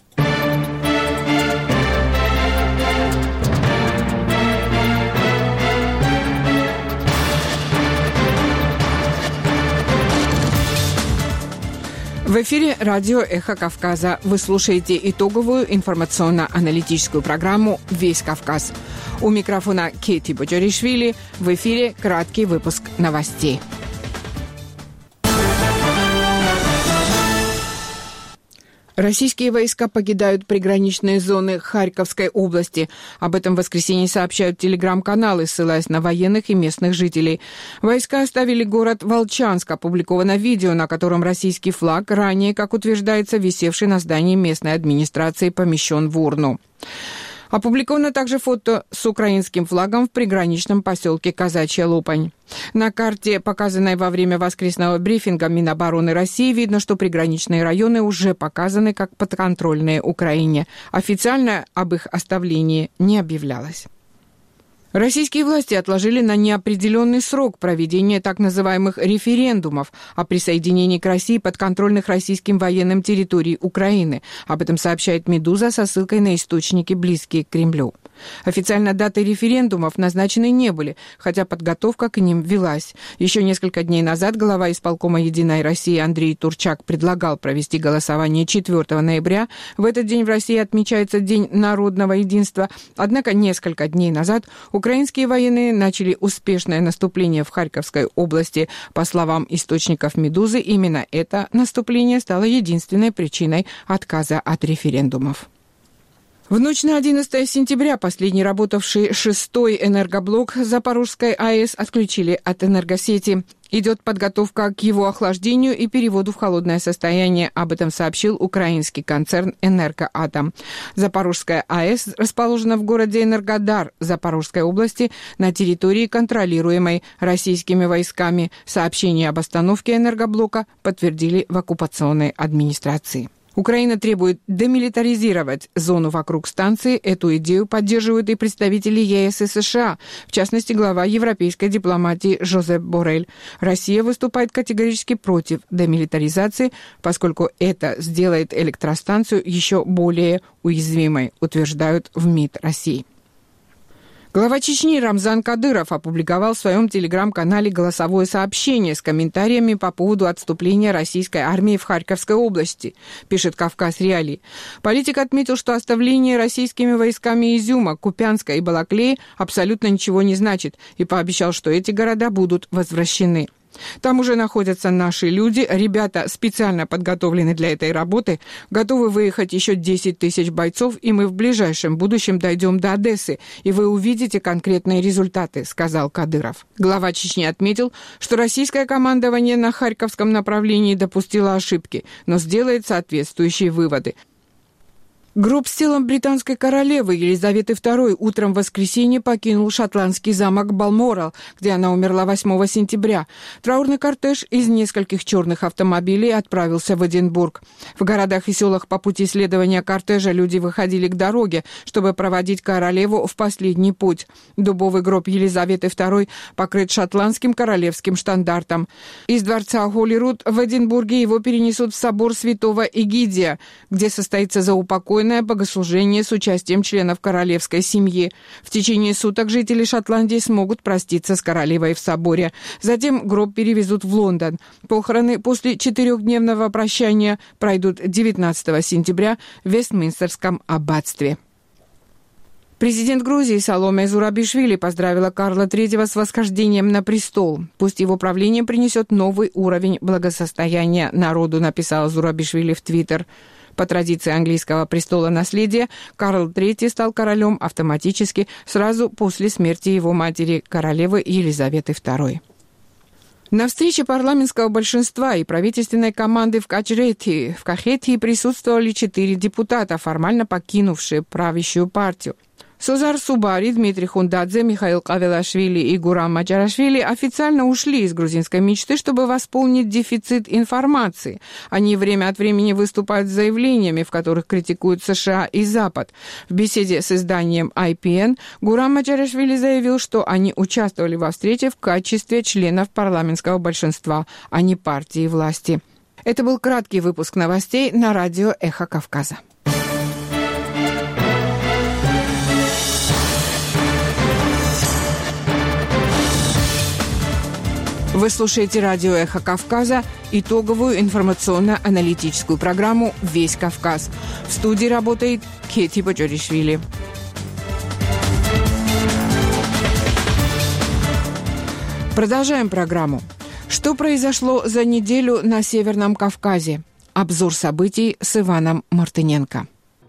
В эфире радио «Эхо Кавказа». Вы слушаете итоговую информационно-аналитическую программу «Весь Кавказ». У микрофона Кейти Боджаришвили. В эфире краткий выпуск новостей. Российские войска покидают приграничные зоны Харьковской области. Об этом в воскресенье сообщают телеграм-каналы, ссылаясь на военных и местных жителей. Войска оставили город Волчанск. Опубликовано видео, на котором российский флаг, ранее, как утверждается, висевший на здании местной администрации, помещен в урну. Опубликовано также фото с украинским флагом в приграничном поселке Казачья Лопань. На карте, показанной во время воскресного брифинга Минобороны России, видно, что приграничные районы уже показаны как подконтрольные Украине. Официально об их оставлении не объявлялось. Российские власти отложили на неопределенный срок проведение так называемых референдумов о присоединении к России подконтрольных российским военным территорий Украины. Об этом сообщает «Медуза» со ссылкой на источники, близкие к Кремлю. Официально даты референдумов назначены не были, хотя подготовка к ним велась. Еще несколько дней назад глава исполкома «Единой России» Андрей Турчак предлагал провести голосование четвёртого ноября. В этот день в России отмечается День народного единства. Однако несколько дней назад украинские военные начали успешное наступление в Харьковской области. По словам источников «Медузы», именно это наступление стало единственной причиной отказа от референдумов. В ночь на одиннадцатое сентября последний работавший шестой энергоблок Запорожской АЭС отключили от энергосети. Идет подготовка к его охлаждению и переводу в холодное состояние. Об этом сообщил украинский концерн «Энергоатом». Запорожская АЭС расположена в городе Энергодар Запорожской области на территории, контролируемой российскими войсками. Сообщение об остановке энергоблока подтвердили в оккупационной администрации. Украина требует демилитаризировать зону вокруг станции. Эту идею поддерживают и представители ЕС и США, в частности, глава европейской дипломатии Жозеп Боррель. Россия выступает категорически против демилитаризации, поскольку это сделает электростанцию еще более уязвимой, утверждают в МИД России. Глава Чечни Рамзан Кадыров опубликовал в своем телеграм-канале голосовое сообщение с комментариями по поводу отступления российской армии в Харьковской области, пишет «Кавказ Реалии». Политик отметил, что оставление российскими войсками Изюма, Купянска и Балаклеи абсолютно ничего не значит, и пообещал, что эти города будут возвращены. Там уже находятся наши люди, ребята специально подготовлены для этой работы, готовы выехать еще десять тысяч бойцов, и мы в ближайшем будущем дойдем до Одессы, и вы увидите конкретные результаты, сказал Кадыров. Глава Чечни отметил, что российское командование на Харьковском направлении допустило ошибки, но сделает соответствующие выводы. Гроб с телом британской королевы Елизаветы второй утром в воскресенье покинул шотландский замок Балморал, где она умерла восьмого сентября. Траурный кортеж из нескольких черных автомобилей отправился в Эдинбург. В городах и селах по пути следования кортежа люди выходили к дороге, чтобы проводить королеву в последний путь. Дубовый гроб Елизаветы второй покрыт шотландским королевским штандартом. Из дворца Холлируд в Эдинбурге его перенесут в собор святого Эгидия, где состоится заупокойное богослужение с участием членов королевской семьи. В течение суток жители Шотландии смогут проститься с королевой в соборе. Затем гроб перевезут в Лондон. Похороны после четырехдневного прощания пройдут девятнадцатого сентября в Вестминстерском аббатстве. Президент Грузии Саломе Зурабишвили поздравила Карла третьего с восхождением на престол. Пусть его правление принесет новый уровень благосостояния народу, написала Зурабишвили в Твиттер. По традиции английского престола наследия, Карл третий стал королем автоматически сразу после смерти его матери, королевы Елизаветы второй. На встрече парламентского большинства и правительственной команды в Качрети в Кахетии присутствовали четыре депутата, формально покинувшие правящую партию. Созар Субари, Дмитрий Хундадзе, Михаил Кавелашвили и Гурам Маджарашвили официально ушли из грузинской мечты, чтобы восполнить дефицит информации. Они время от времени выступают с заявлениями, в которых критикуют США и Запад. В беседе с изданием ай пи эн Гурам Маджарашвили заявил, что они участвовали во встрече в качестве членов парламентского большинства, а не партии власти. Это был краткий выпуск новостей на радио «Эхо Кавказа». Вы слушаете радио «Эхо Кавказа», итоговую информационно-аналитическую программу «Весь Кавказ». В студии работает Кети Баджоришвили. Продолжаем программу. Что произошло за неделю на Северном Кавказе? Обзор событий с Иваном Мартыненко.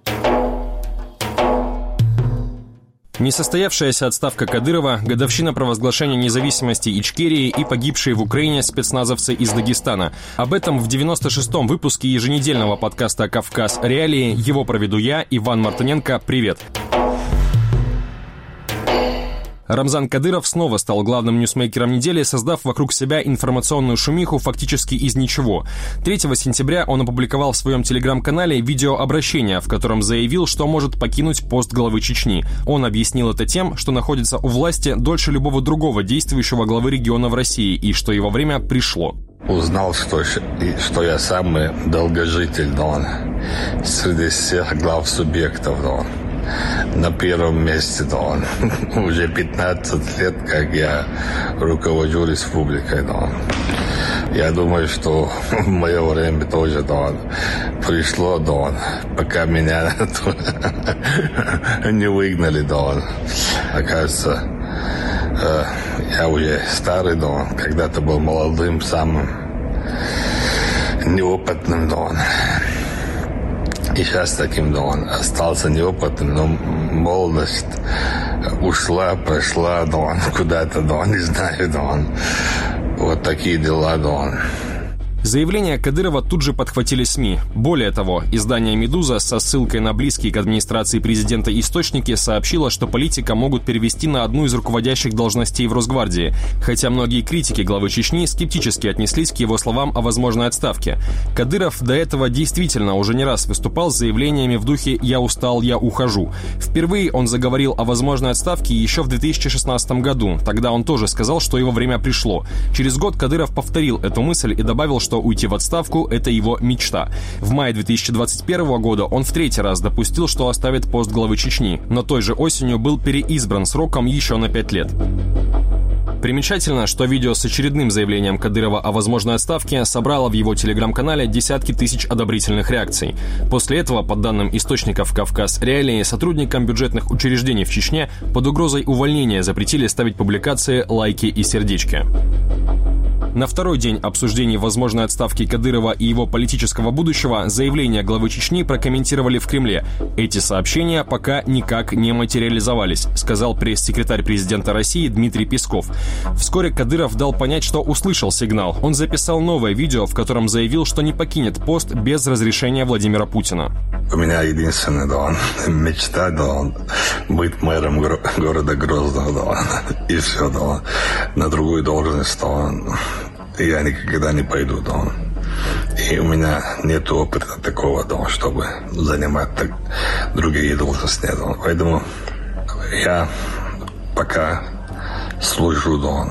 Несостоявшаяся отставка Кадырова, годовщина провозглашения независимости Ичкерии и погибшие в Украине спецназовцы из Дагестана. Об этом в девяносто шестом выпуске еженедельного подкаста «Кавказ. Реалии». Его проведу я, Иван Мартыненко. Привет! Рамзан Кадыров снова стал главным ньюсмейкером недели, создав вокруг себя информационную шумиху фактически из ничего. третьего сентября он опубликовал в своем телеграм-канале видеообращение, в котором заявил, что может покинуть пост главы Чечни. Он объяснил это тем, что находится у власти дольше любого другого действующего главы региона в России и что его время пришло. Узнал, что, что я самый долгожитель, да, среди всех глав субъектов, да. На первом месте, да, он уже пятнадцать лет, как я руковожу республикой, да. Я думаю, что в мое время тоже, да, пришло, да, пока меня не выгнали, да. Оказывается, я уже старый, да, когда-то был молодым, самым неопытным, да. И сейчас таким, да, он остался неопытным, но молодость ушла, прошла, да, он куда-то, да, не знаю, да, он. Вот такие дела, да, он. Заявление Кадырова тут же подхватили СМИ. Более того, издание «Медуза» со ссылкой на близкие к администрации президента источники сообщило, что политика могут перевести на одну из руководящих должностей в Росгвардии, хотя многие критики главы Чечни скептически отнеслись к его словам о возможной отставке. Кадыров до этого действительно уже не раз выступал с заявлениями в духе «я устал, я ухожу». Впервые он заговорил о возможной отставке еще в две тысячи шестнадцатом году. Тогда он тоже сказал, что его время пришло. Через год Кадыров повторил эту мысль и добавил, что уйти в отставку – это его мечта. В мае две тысячи двадцать первого года он в третий раз допустил, что оставит пост главы Чечни, но той же осенью был переизбран сроком еще на пять лет. Примечательно, что видео с очередным заявлением Кадырова о возможной отставке собрало в его телеграм-канале десятки тысяч одобрительных реакций. После этого, по данным источников «Кавказ Реалии», сотрудникам бюджетных учреждений в Чечне под угрозой увольнения запретили ставить публикации, лайки и сердечки. На второй день обсуждений возможной отставки Кадырова и его политического будущего заявление главы Чечни прокомментировали в Кремле. Эти сообщения пока никак не материализовались, сказал пресс-секретарь президента России Дмитрий Песков. Вскоре Кадыров дал понять, что услышал сигнал. Он записал новое видео, в котором заявил, что не покинет пост без разрешения Владимира Путина. У меня единственная, да, мечта, да, быть мэром гор- города Грозного, да, и все, да, на другую должность, да, я никогда не пойду, да. И у меня нет опыта такого, да, чтобы занимать так другие должности, да. Поэтому я пока служу, да,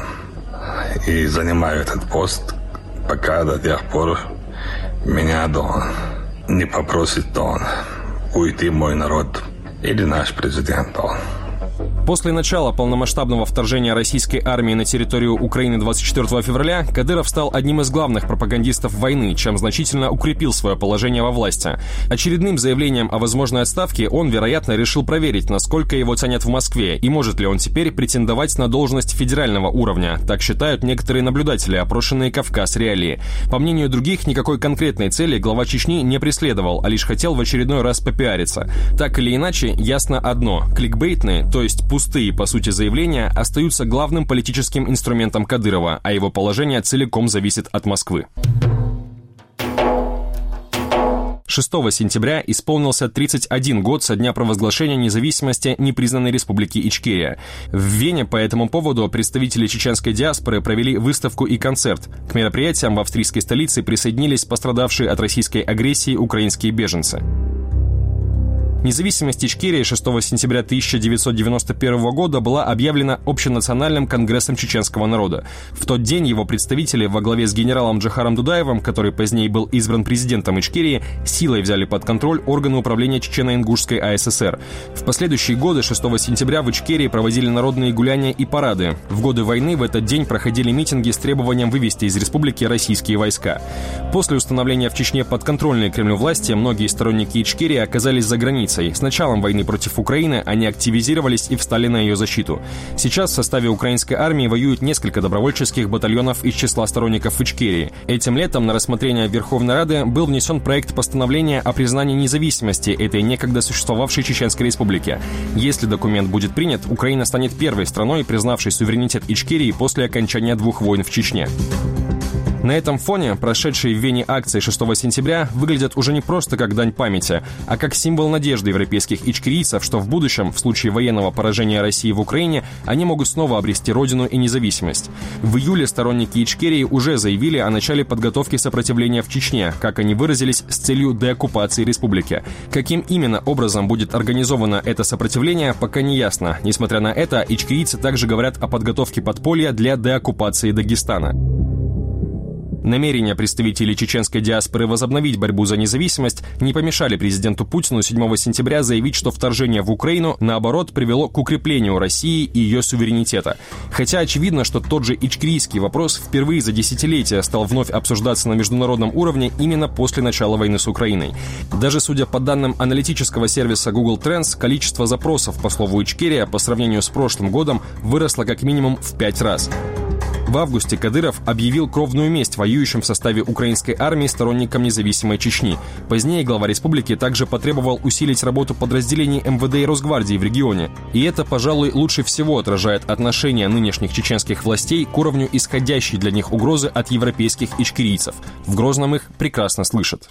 и занимаю этот пост, пока до тех пор меня, да, не попросит, да, уйти мой народ или наш президент, да. После начала полномасштабного вторжения российской армии на территорию Украины двадцать четвёртого февраля Кадыров стал одним из главных пропагандистов войны, чем значительно укрепил свое положение во власти. Очередным заявлением о возможной отставке он, вероятно, решил проверить, насколько его ценят в Москве и может ли он теперь претендовать на должность федерального уровня. Так считают некоторые наблюдатели, опрошенные Кавказ Реалии. По мнению других, никакой конкретной цели глава Чечни не преследовал, а лишь хотел в очередной раз попиариться. Так или иначе, ясно одно – кликбейтные, то есть пустые, по сути, заявления остаются главным политическим инструментом Кадырова, а его положение целиком зависит от Москвы. шестого сентября исполнился тридцать один год со дня провозглашения независимости непризнанной республики Ичкерия. В Вене по этому поводу представители чеченской диаспоры провели выставку и концерт. К мероприятиям в австрийской столице присоединились пострадавшие от российской агрессии украинские беженцы. Независимость Ичкерии шестого сентября тысяча девятьсот девяносто первого года была объявлена Общенациональным конгрессом чеченского народа. В тот день его представители во главе с генералом Джохаром Дудаевым, который позднее был избран президентом Ичкерии, силой взяли под контроль органы управления Чечено-Ингушской АССР. В последующие годы шестого сентября в Ичкерии проводили народные гуляния и парады. В годы войны в этот день проходили митинги с требованием вывести из республики российские войска. После установления в Чечне подконтрольной Кремлю власти многие сторонники Ичкерии оказались за границей. С началом войны против Украины они активизировались и встали на ее защиту. Сейчас в составе украинской армии воюют несколько добровольческих батальонов из числа сторонников Ичкерии. Этим летом на рассмотрение Верховной Рады был внесен проект постановления о признании независимости этой некогда существовавшей Чеченской республики. Если документ будет принят, Украина станет первой страной, признавшей суверенитет Ичкерии после окончания двух войн в Чечне. На этом фоне прошедшие в Вене акции шестого сентября выглядят уже не просто как дань памяти, а как символ надежды европейских ичкерийцев, что в будущем, в случае военного поражения России в Украине, они могут снова обрести родину и независимость. В июле сторонники Ичкерии уже заявили о начале подготовки сопротивления в Чечне, как они выразились, с целью деоккупации республики. Каким именно образом будет организовано это сопротивление, пока не ясно. Несмотря на это, ичкерийцы также говорят о подготовке подполья для деоккупации Дагестана. Намерения представителей чеченской диаспоры возобновить борьбу за независимость не помешали президенту Путину седьмого сентября заявить, что вторжение в Украину, наоборот, привело к укреплению России и ее суверенитета. Хотя очевидно, что тот же ичкерийский вопрос впервые за десятилетия стал вновь обсуждаться на международном уровне именно после начала войны с Украиной. Даже судя по данным аналитического сервиса Google Trends, количество запросов по слову «Ичкерия» по сравнению с прошлым годом выросло как минимум в пять раз. В августе Кадыров объявил кровную месть воюющим в составе украинской армии сторонникам независимой Чечни. Позднее глава республики также потребовал усилить работу подразделений эм вэ дэ и Росгвардии в регионе. И это, пожалуй, лучше всего отражает отношение нынешних чеченских властей к уровню исходящей для них угрозы от европейских ичкерийцев. В Грозном их прекрасно слышат.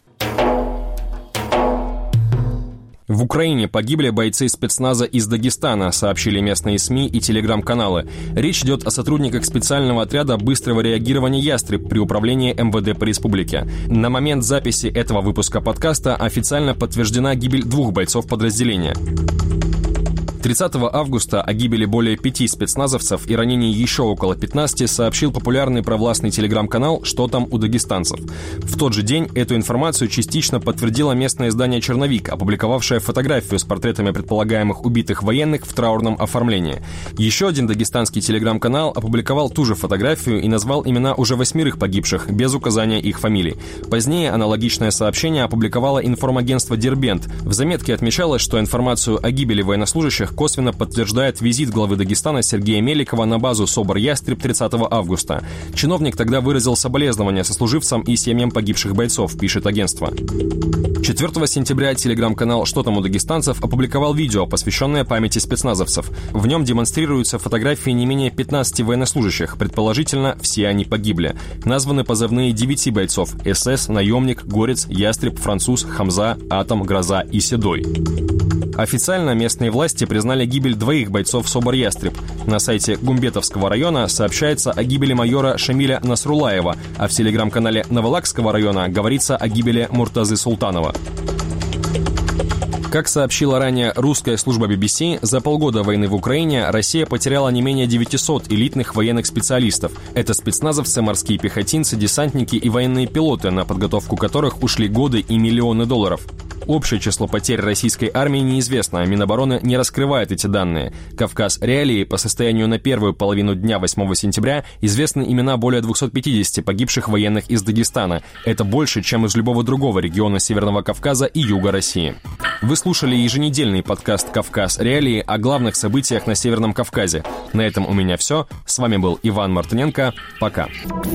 В Украине погибли бойцы спецназа из Дагестана, сообщили местные СМИ и телеграм-каналы. Речь идет о сотрудниках специального отряда быстрого реагирования «Ястреб» при управлении эм вэ дэ по республике. На момент записи этого выпуска подкаста официально подтверждена гибель двух бойцов подразделения. тридцатого августа о гибели более пяти спецназовцев и ранении еще около пятнадцати сообщил популярный провластный телеграм-канал «Что там у дагестанцев?». В тот же день эту информацию частично подтвердило местное издание «Черновик», опубликовавшее фотографию с портретами предполагаемых убитых военных в траурном оформлении. Еще один дагестанский телеграм-канал опубликовал ту же фотографию и назвал имена уже восьмерых погибших, без указания их фамилий. Позднее аналогичное сообщение опубликовало информагентство «Дербент». В заметке отмечалось, что информацию о гибели военнослужащих косвенно подтверждает визит главы Дагестана Сергея Меликова на базу СОБР-Ястреб тридцатого августа. Чиновник тогда выразил соболезнования сослуживцам и семьям погибших бойцов, пишет агентство. четвертого сентября телеграм-канал «Что там у дагестанцев» опубликовал видео, посвященное памяти спецназовцев. В нем демонстрируются фотографии не менее пятнадцати военнослужащих, предположительно, все они погибли. Названы позывные девяти бойцов: СС, Наемник, Горец, Ястреб, Француз, Хамза, Атом, Гроза и Седой. Официально местные власти признали гибель двоих бойцов СОБР-Ястреб. На сайте Гумбетовского района сообщается о гибели майора Шамиля Насрулаева, а в телеграм-канале Навалакского района говорится о гибели Муртазы Султанова. Как сообщила ранее русская служба би би си, за полгода войны в Украине Россия потеряла не менее девятисот элитных военных специалистов. Это спецназовцы, морские пехотинцы, десантники и военные пилоты, на подготовку которых ушли годы и миллионы долларов. Общее число потерь российской армии неизвестно, а Минобороны не раскрывает эти данные. «Кавказ. Реалии» по состоянию на первую половину дня восьмого сентября известны имена более двухсот пятидесяти погибших военных из Дагестана. Это больше, чем из любого другого региона Северного Кавказа и юга России. Вы слушали еженедельный подкаст «Кавказ. Реалии» о главных событиях на Северном Кавказе. На этом у меня все. С вами был Иван Мартыненко. Пока.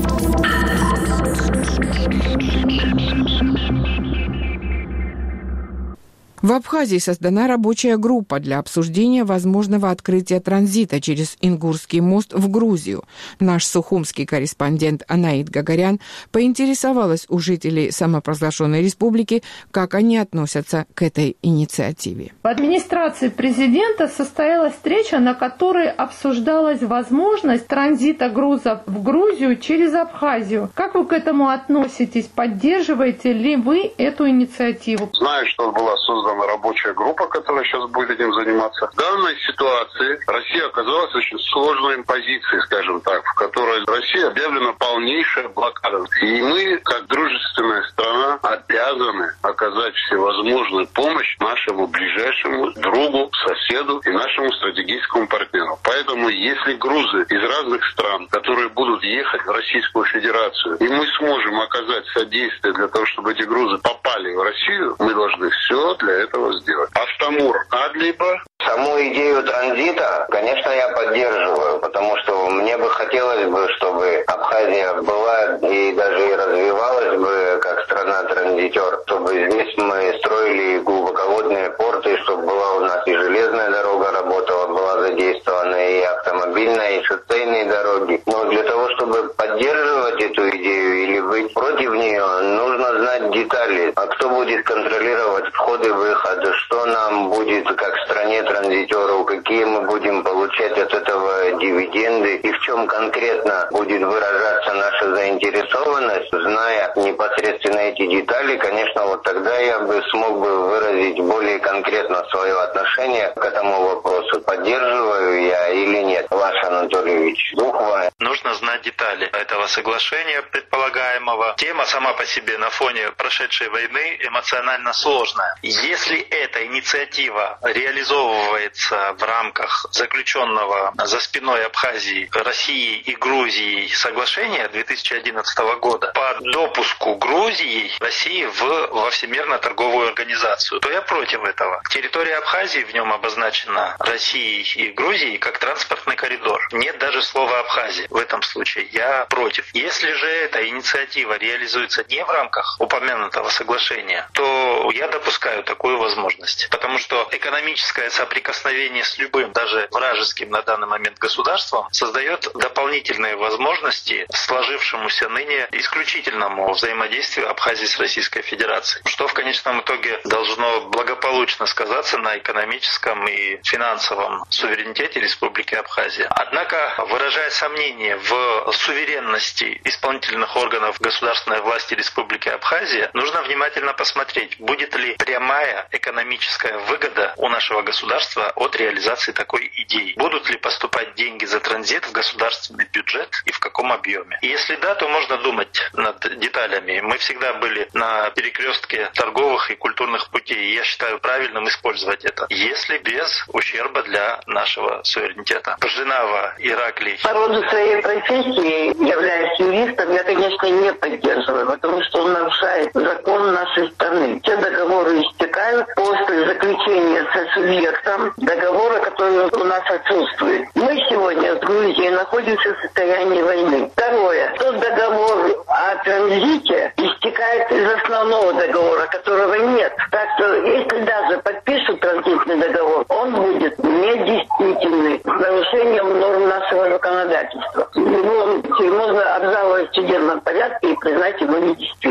В Абхазии создана рабочая группа для обсуждения возможного открытия транзита через Ингурский мост в Грузию. Наш сухумский корреспондент Анаит Гагарян поинтересовалась у жителей самопровозглашенной республики, как они относятся к этой инициативе. В администрации президента состоялась встреча, на которой обсуждалась возможность транзита грузов в Грузию через Абхазию. Как вы к этому относитесь? Поддерживаете ли вы эту инициативу? Знаю, что была создана рабочая группа, которая сейчас будет этим заниматься. В данной ситуации Россия оказалась в очень сложной позиции, скажем так, в которой Россия объявлена полнейшая блокада. И мы, как дружественная страна, обязаны оказать всевозможную помощь нашему ближайшему другу, соседу и нашему стратегическому партнеру. Поэтому, если грузы из разных стран, которые будут ехать в Российскую Федерацию, и мы сможем оказать содействие для того, чтобы эти грузы попали в Россию, мы должны все для этого сделать. Автомур Адлиба. Саму идею транзита, конечно, я поддерживаю, потому что мне бы хотелось бы, чтобы Абхазия была и даже и развивалась бы как страна-транзитер, чтобы здесь мы строили глубоководные порты, чтобы была у нас и железная дорога работала, была задействована и автомобильная, и шоссейные дороги. Но для того, чтобы поддерживать эту идею или быть против нее, нужно знать детали. А кто будет контролировать входы, выходы, что нам будет как стране транзитеру, какие мы будем получать от этого дивиденды и в чем конкретно будет выражаться наша заинтересованность, зная непосредственно эти детали, конечно, вот тогда я бы смог бы выразить более конкретно свое отношение к этому вопросу. Поддерживаю я или нет, Ваш Анатольевич Духова. Нужно знать детали этого соглашения предполагаемого. Тема сама по себе на фоне прошедшей войны эмоционально сложная. Если эта инициатива реализовывается в рамках заключенного за спиной Абхазии, России и Грузии соглашения две тысячи одиннадцатого года по допуску Грузии России в, во Всемирную торговую организацию, то я против этого. Территория Абхазии в нем обозначена Россией и Грузией как транспортный коридор. Нет даже слова Абхазия в этом случае. Я против. Если же эта инициатива реализуется не в рамках упомянутого соглашения, то я допускаю такую возможность. Потому что экономическое соприкосновение с любым, даже вражеским на данный момент государством, создает дополнительные возможности сложившемуся ныне исключительному взаимодействию Абхазии с Российской Федерацией, что в конечном итоге должно благополучно сказаться на экономическом и финансовом суверенитете Республики Абхазия. Однако, выражая сомнение в суверенности исполнительных органов государственной власти Республики Абхазия, нужно внимательно посмотреть, будет ли прямая экономическая выгода у нашего государства от реализации такой идеи. Будут ли поступать деньги за транзит в государственный бюджет и в каком объеме. И если да, то можно думать над деталями. Мы всегда были на перекрестке торговых и культурных путей, и я считаю правильным использовать это, если без ущерба для нашего суверенитета. Пожинава, Ираклий. По роду своей профессии, являясь юристом, я, конечно, не поддерживаю, потому что он нарушает закон нашей страны. Все договоры истекают после заключения со субъектом договора, который у нас отсутствует. Мы сегодня с Грузией находимся в состоянии войны. Второе. Тот договор о транзите истекает из основного договора, которого нет. Так что, если даже подпишут транзитный договор, он будет недействительный, с нарушением норм нашего законодательства. Его можно обжаловать в судебном порядке и признать его недействительным.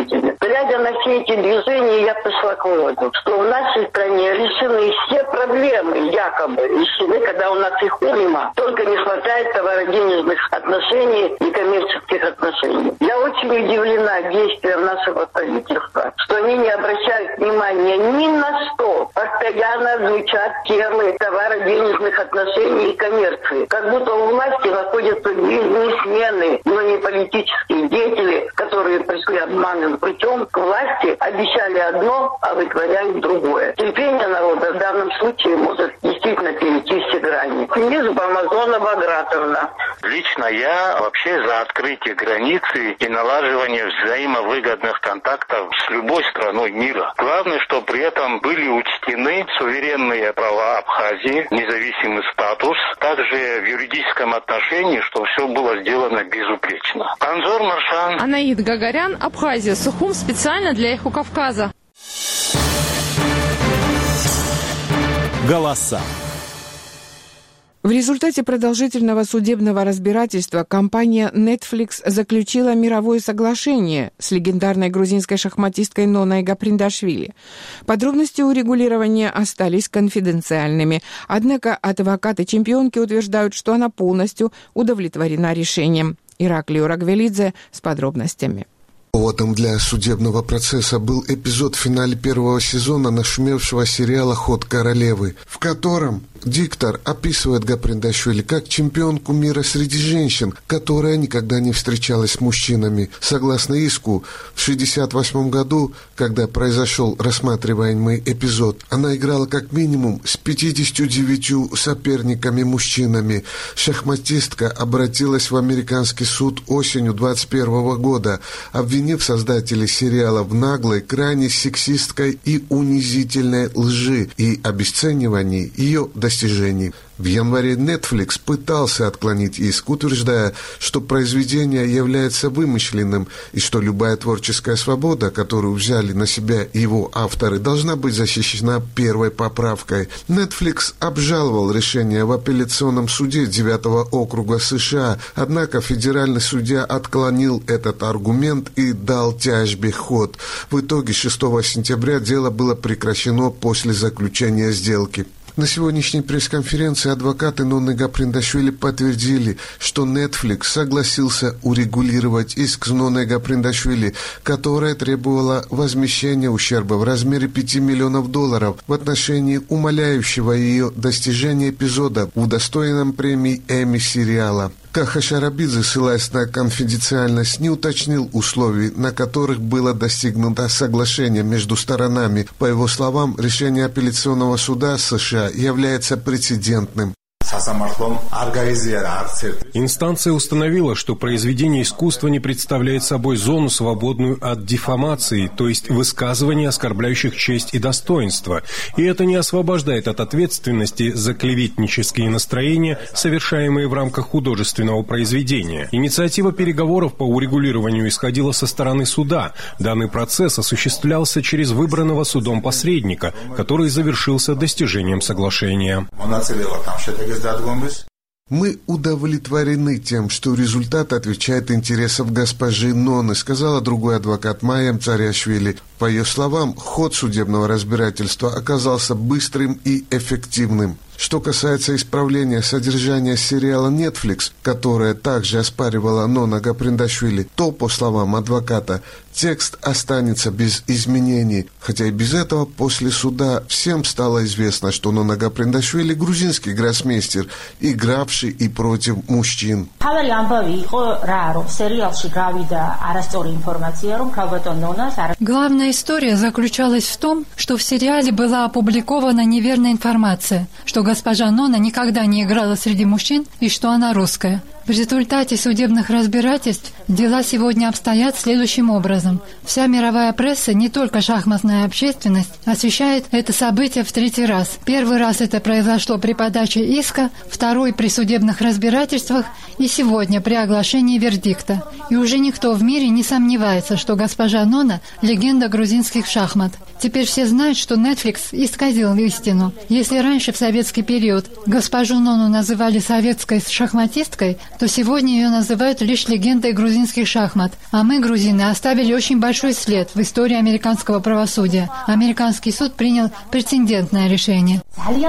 Глядя на все эти движения, я пришла к выводу, что в нашей стране решены все проблемы, якобы решены, когда у нас их уйма. Только не хватает товарно-денежных отношений и коммерческих отношений. Я очень удивлена действием нашего правительства, что они не обращают внимания ни на что. Постоянно звучат темы товаро-денежных отношений и коммерции. Как будто у власти находятся бизнесмены, но не политические деятели, которые пришли обманным путем к власти, обещали одно, а вытворяют другое. Терпение народа в данном случае может действительно перейти все грани. Снизу Амазонова Гратовна. Лично я вообще за открытие границы и налаживание взаимовыгодных контактов с любой страной мира. Главное, что при этом были учтены суверенные права Абхазии, независимый статус, также в юридическом отношении, что все было сделано безупречно. Анзор Маршан. Анаид Гагарян, Абхазия, Сухум, специально для Эхо Кавказа. Голоса. В результате продолжительного судебного разбирательства компания Netflix заключила мировое соглашение с легендарной грузинской шахматисткой Ноной Гаприндашвили. Подробности урегулирования остались конфиденциальными, однако адвокаты чемпионки утверждают, что она полностью удовлетворена решением. Ираклий Урагвелидзе с подробностями. Поводом для судебного процесса был эпизод в финале первого сезона нашумевшего сериала «Ход королевы», в котором диктор описывает Гаприндашвили как чемпионку мира среди женщин, которая никогда не встречалась с мужчинами. Согласно иску, в шестьдесят восьмом году, когда произошел рассматриваемый эпизод, она играла как минимум с пятьюдесятью девятью соперниками-мужчинами. Шахматистка обратилась в американский суд осенью двадцать первого года, обвинив создателей сериала в наглой, крайне сексистской и унизительной лжи и обесценивании ее достижений. В январе Netflix пытался отклонить иск, утверждая, что произведение является вымышленным и что любая творческая свобода, которую взяли на себя его авторы, должна быть защищена первой поправкой. Netflix обжаловал решение в апелляционном суде девятого округа США, однако федеральный судья отклонил этот аргумент и дал тяжбе ход. В итоге шестого сентября дело было прекращено после заключения сделки. На сегодняшней пресс-конференции адвокаты Ноны Гаприндашвили подтвердили, что Netflix согласился урегулировать иск с Ноной Гаприндашвили, которая требовала возмещения ущерба в размере пяти миллионов долларов в отношении умаляющего ее достижения эпизода в удостоенном премии Эмми сериала. Каха Шарабидзе, ссылаясь на конфиденциальность, не уточнил условий, на которых было достигнуто соглашение между сторонами. По его словам, решение апелляционного суда США является прецедентным. Инстанция установила, что произведение искусства не представляет собой зону, свободную от дефамации, то есть высказывания, оскорбляющих честь и достоинство, и это не освобождает от ответственности за клеветнические настроения, совершаемые в рамках художественного произведения. Инициатива переговоров по урегулированию исходила со стороны суда. Данный процесс осуществлялся через выбранного судом посредника, который завершился достижением соглашения. «Мы удовлетворены тем, что результат отвечает интересам госпожи Ноны», сказала другой адвокат Майя Царяшвили. По ее словам, ход судебного разбирательства оказался быстрым и эффективным. Что касается исправления содержания сериала Netflix, которое также оспаривала Нона Гаприндашвили, то, по словам адвоката, текст останется без изменений. Хотя и без этого после суда всем стало известно, что Нона Гаприндашвили – грузинский гроссмейстер, игравший и против мужчин. Главная история заключалась в том, что в сериале была опубликована неверная информация, что госпожа Нона никогда не играла среди мужчин и что она русская. В результате судебных разбирательств дела сегодня обстоят следующим образом. Вся мировая пресса, не только шахматная общественность, освещает это событие в третий раз. Первый раз это произошло при подаче иска, второй при судебных разбирательствах и сегодня при оглашении вердикта. И уже никто в мире не сомневается, что госпожа Нона – легенда грузинских шахмат. Теперь все знают, что Netflix исказил истину. Если раньше, в советский период, госпожу Нону называли советской шахматисткой, то сегодня ее называют лишь легендой грузинских шахмат. А мы, грузины, оставили очень большой след в истории американского правосудия. Американский суд принял прецедентное решение.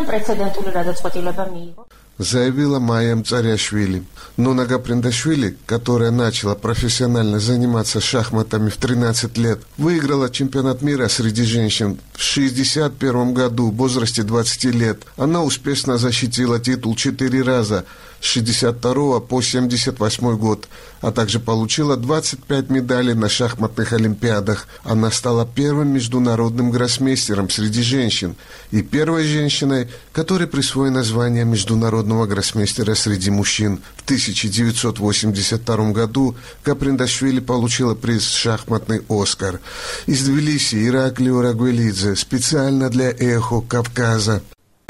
Заявила Майя Мцаряшвили. Нона Гаприндашвили, которая начала профессионально заниматься шахматами в тринадцать лет, выиграла чемпионат мира среди женщин в шестьдесят первом году в возрасте двадцати лет. Она успешно защитила титул четыре раза с шестьдесят второго по семьдесят восьмой год, а также получила двадцать пять медалей на шахматных олимпиадах. Она стала первым международным гроссмейстером среди женщин и первой женщиной, которой присвоено звание международного гроссмейстера среди мужчин. В тысяча девятьсот восемьдесят втором году Гаприндашвили получила приз «Шахматный Оскар». Из Тбилиси Ираклио Рагвелидзе специально для «Эхо Кавказа».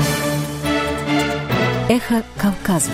Эхо Кавказа.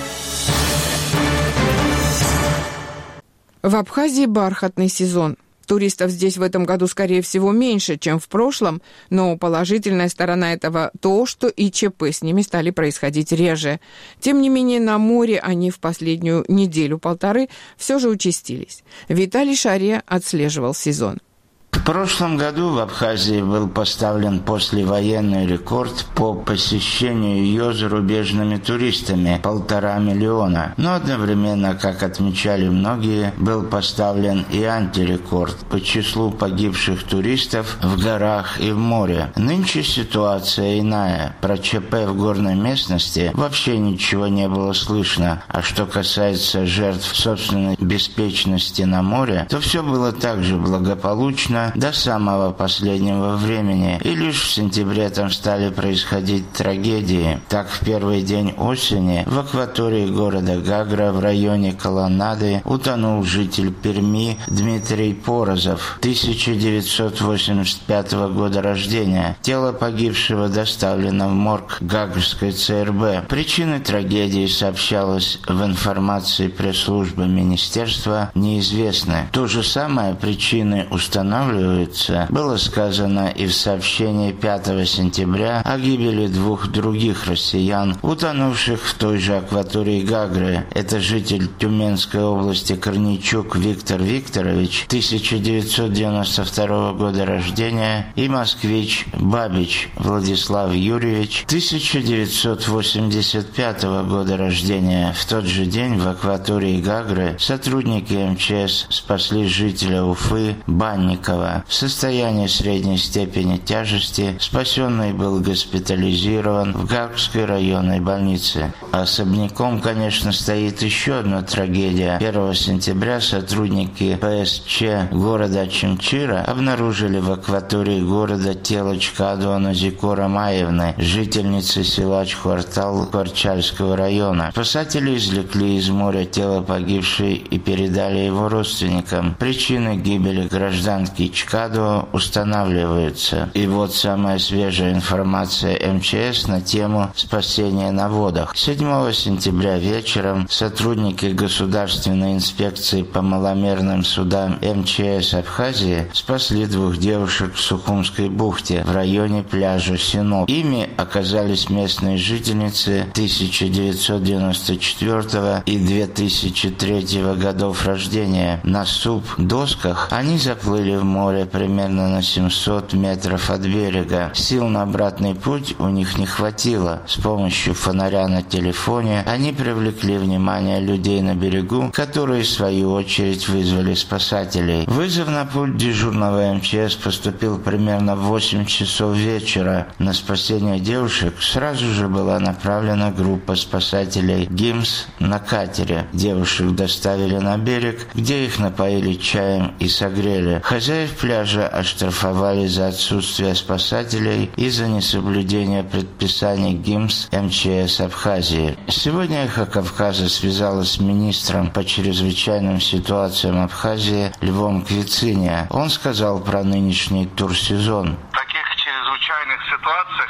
В Абхазии бархатный сезон. Туристов здесь в этом году, скорее всего, меньше, чем в прошлом, но положительная сторона этого то, что и ЧП с ними стали происходить реже. Тем не менее, на море они в последнюю неделю-полторы все же участились. Виталий Шария отслеживал сезон. В прошлом году в Абхазии был поставлен послевоенный рекорд по посещению ее зарубежными туристами – полтора миллиона. Но одновременно, как отмечали многие, был поставлен и антирекорд по числу погибших туристов в горах и в море. Нынче ситуация иная. Про ЧП в горной местности вообще ничего не было слышно. А что касается жертв собственной беспечности на море, то все было также благополучно до самого последнего времени, и лишь в сентябре там стали происходить трагедии. Так, в первый день осени в акватории города Гагра в районе Колоннады утонул житель Перми Дмитрий Порозов, тысяча девятьсот восемьдесят пятого года рождения. Тело погибшего доставлено в морг Гагрской ЦРБ. Причины трагедии, сообщалось в информации пресс-службы министерства, неизвестны. То же самое причины устанавливают было сказано и в сообщении пятого сентября о гибели двух других россиян, утонувших в той же акватории Гагры. Это житель Тюменской области Корнейчук Виктор Викторович, тысяча девятьсот девяносто второго года рождения, и москвич Бабич Владислав Юрьевич, тысяча девятьсот восемьдесят пятого года рождения. В тот же день в акватории Гагры сотрудники эм че эс спасли жителя Уфы Банникова. В состоянии средней степени тяжести спасенный был госпитализирован в Гагрской районной больнице. Особняком, конечно, стоит еще одна трагедия. первого сентября сотрудники пэ эс че города Чимчира обнаружили в акватории города тело Чкадуа Назикора Маевны, жительницы села Чхвартал Корчальского района. Спасатели извлекли из моря тело погибшей и передали его родственникам. Причины гибели гражданки Чкадуа устанавливаются. И вот самая свежая информация эм че эс на тему спасения на водах. седьмого сентября вечером сотрудники Государственной инспекции по маломерным судам эм че эс Абхазии спасли двух девушек в Сухумской бухте в районе пляжа Синоп. Ими оказались местные жительницы тысяча девятьсот девяносто четвёртого и две тысячи третьего годов рождения. На суп-досках они заплыли в море примерно на семьсот метров от берега. Сил на обратный путь у них не хватило. С помощью фонаря на телефоне они привлекли внимание людей на берегу, которые в свою очередь вызвали спасателей. Вызов на пульт дежурного эм че эс поступил примерно в восемь часов вечера. На спасение девушек сразу же была направлена группа спасателей ГИМС на катере. Девушек доставили на берег, где их напоили чаем и согрели. Хозяев пляжа оштрафовали за отсутствие спасателей и за несоблюдение предписаний ГИМС эм че эс Абхазии. Сегодня «Эхо Кавказа» связалась с министром по чрезвычайным ситуациям Абхазии Львом Квициния. Он сказал про нынешний турсезон. В таких чрезвычайных ситуациях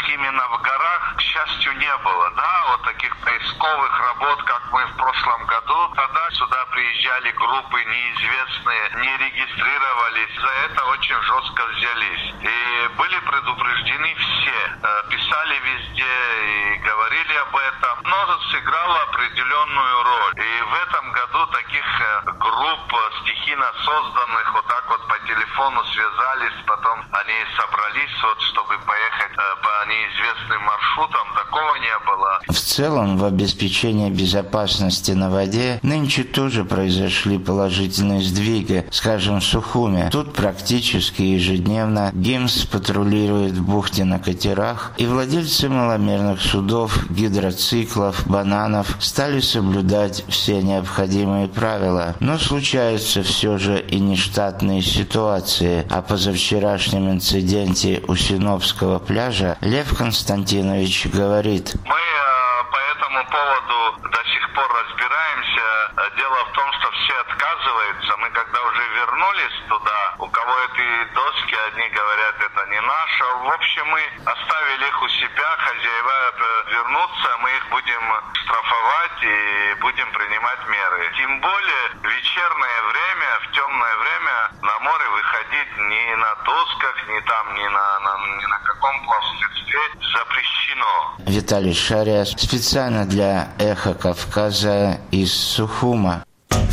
именно в горах, к счастью, не было. Да, вот таких поисковых работ, как мы в прошлом году, тогда сюда приезжали группы неизвестные, не регистрировались, за это очень жестко взялись. И были предупреждены все, писали везде и говорили об этом, но сыграло определенную роль. И в этом году таких групп стихийно созданных вот так вот по телефону связались, потом они собрались, вот, чтобы поехать по неизвестным маршрутам, такого не было. В целом, в обеспечении безопасности на воде нынче тоже произошли положительные сдвиги, скажем, в Сухуме. Тут практически ежедневно ГИМС патрулирует в бухте на катерах, и владельцы маломерных судов, гидроциклов, бананов стали соблюдать все необходимые правила. Но случаются все же и нештатные ситуации. О позавчерашнем инциденте у Синопского пляжа Лев Константинович говорит: Мы по этому поводу до сих пор разбираемся. Дело в том, что все отказываются. Мы когда уже вернулись туда, у кого эти доски, одни говорят, это не наше. В общем, мы оставили их у себя, хозяева вернутся, мы их будем штрафовать и будем принимать меры. Тем более в вечернее время, в темное время на море выходить ни на досках, ни там, ни на, на, ни на каком плавсредстве запрещено. Виталий Шария специально для «Эхо Кавказа» из Сухума.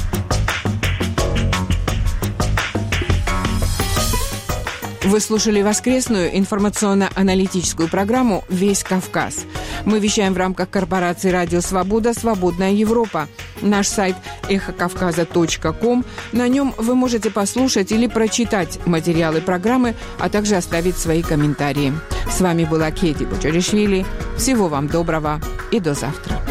Вы слушали воскресную информационно-аналитическую программу «Весь Кавказ». Мы вещаем в рамках корпорации «Радио Свобода. Свободная Европа». Наш сайт эхо кавказа точка ком. На нем вы можете послушать или прочитать материалы программы, а также оставить свои комментарии. С вами была Кети Бочаришвили. Всего вам доброго и до завтра.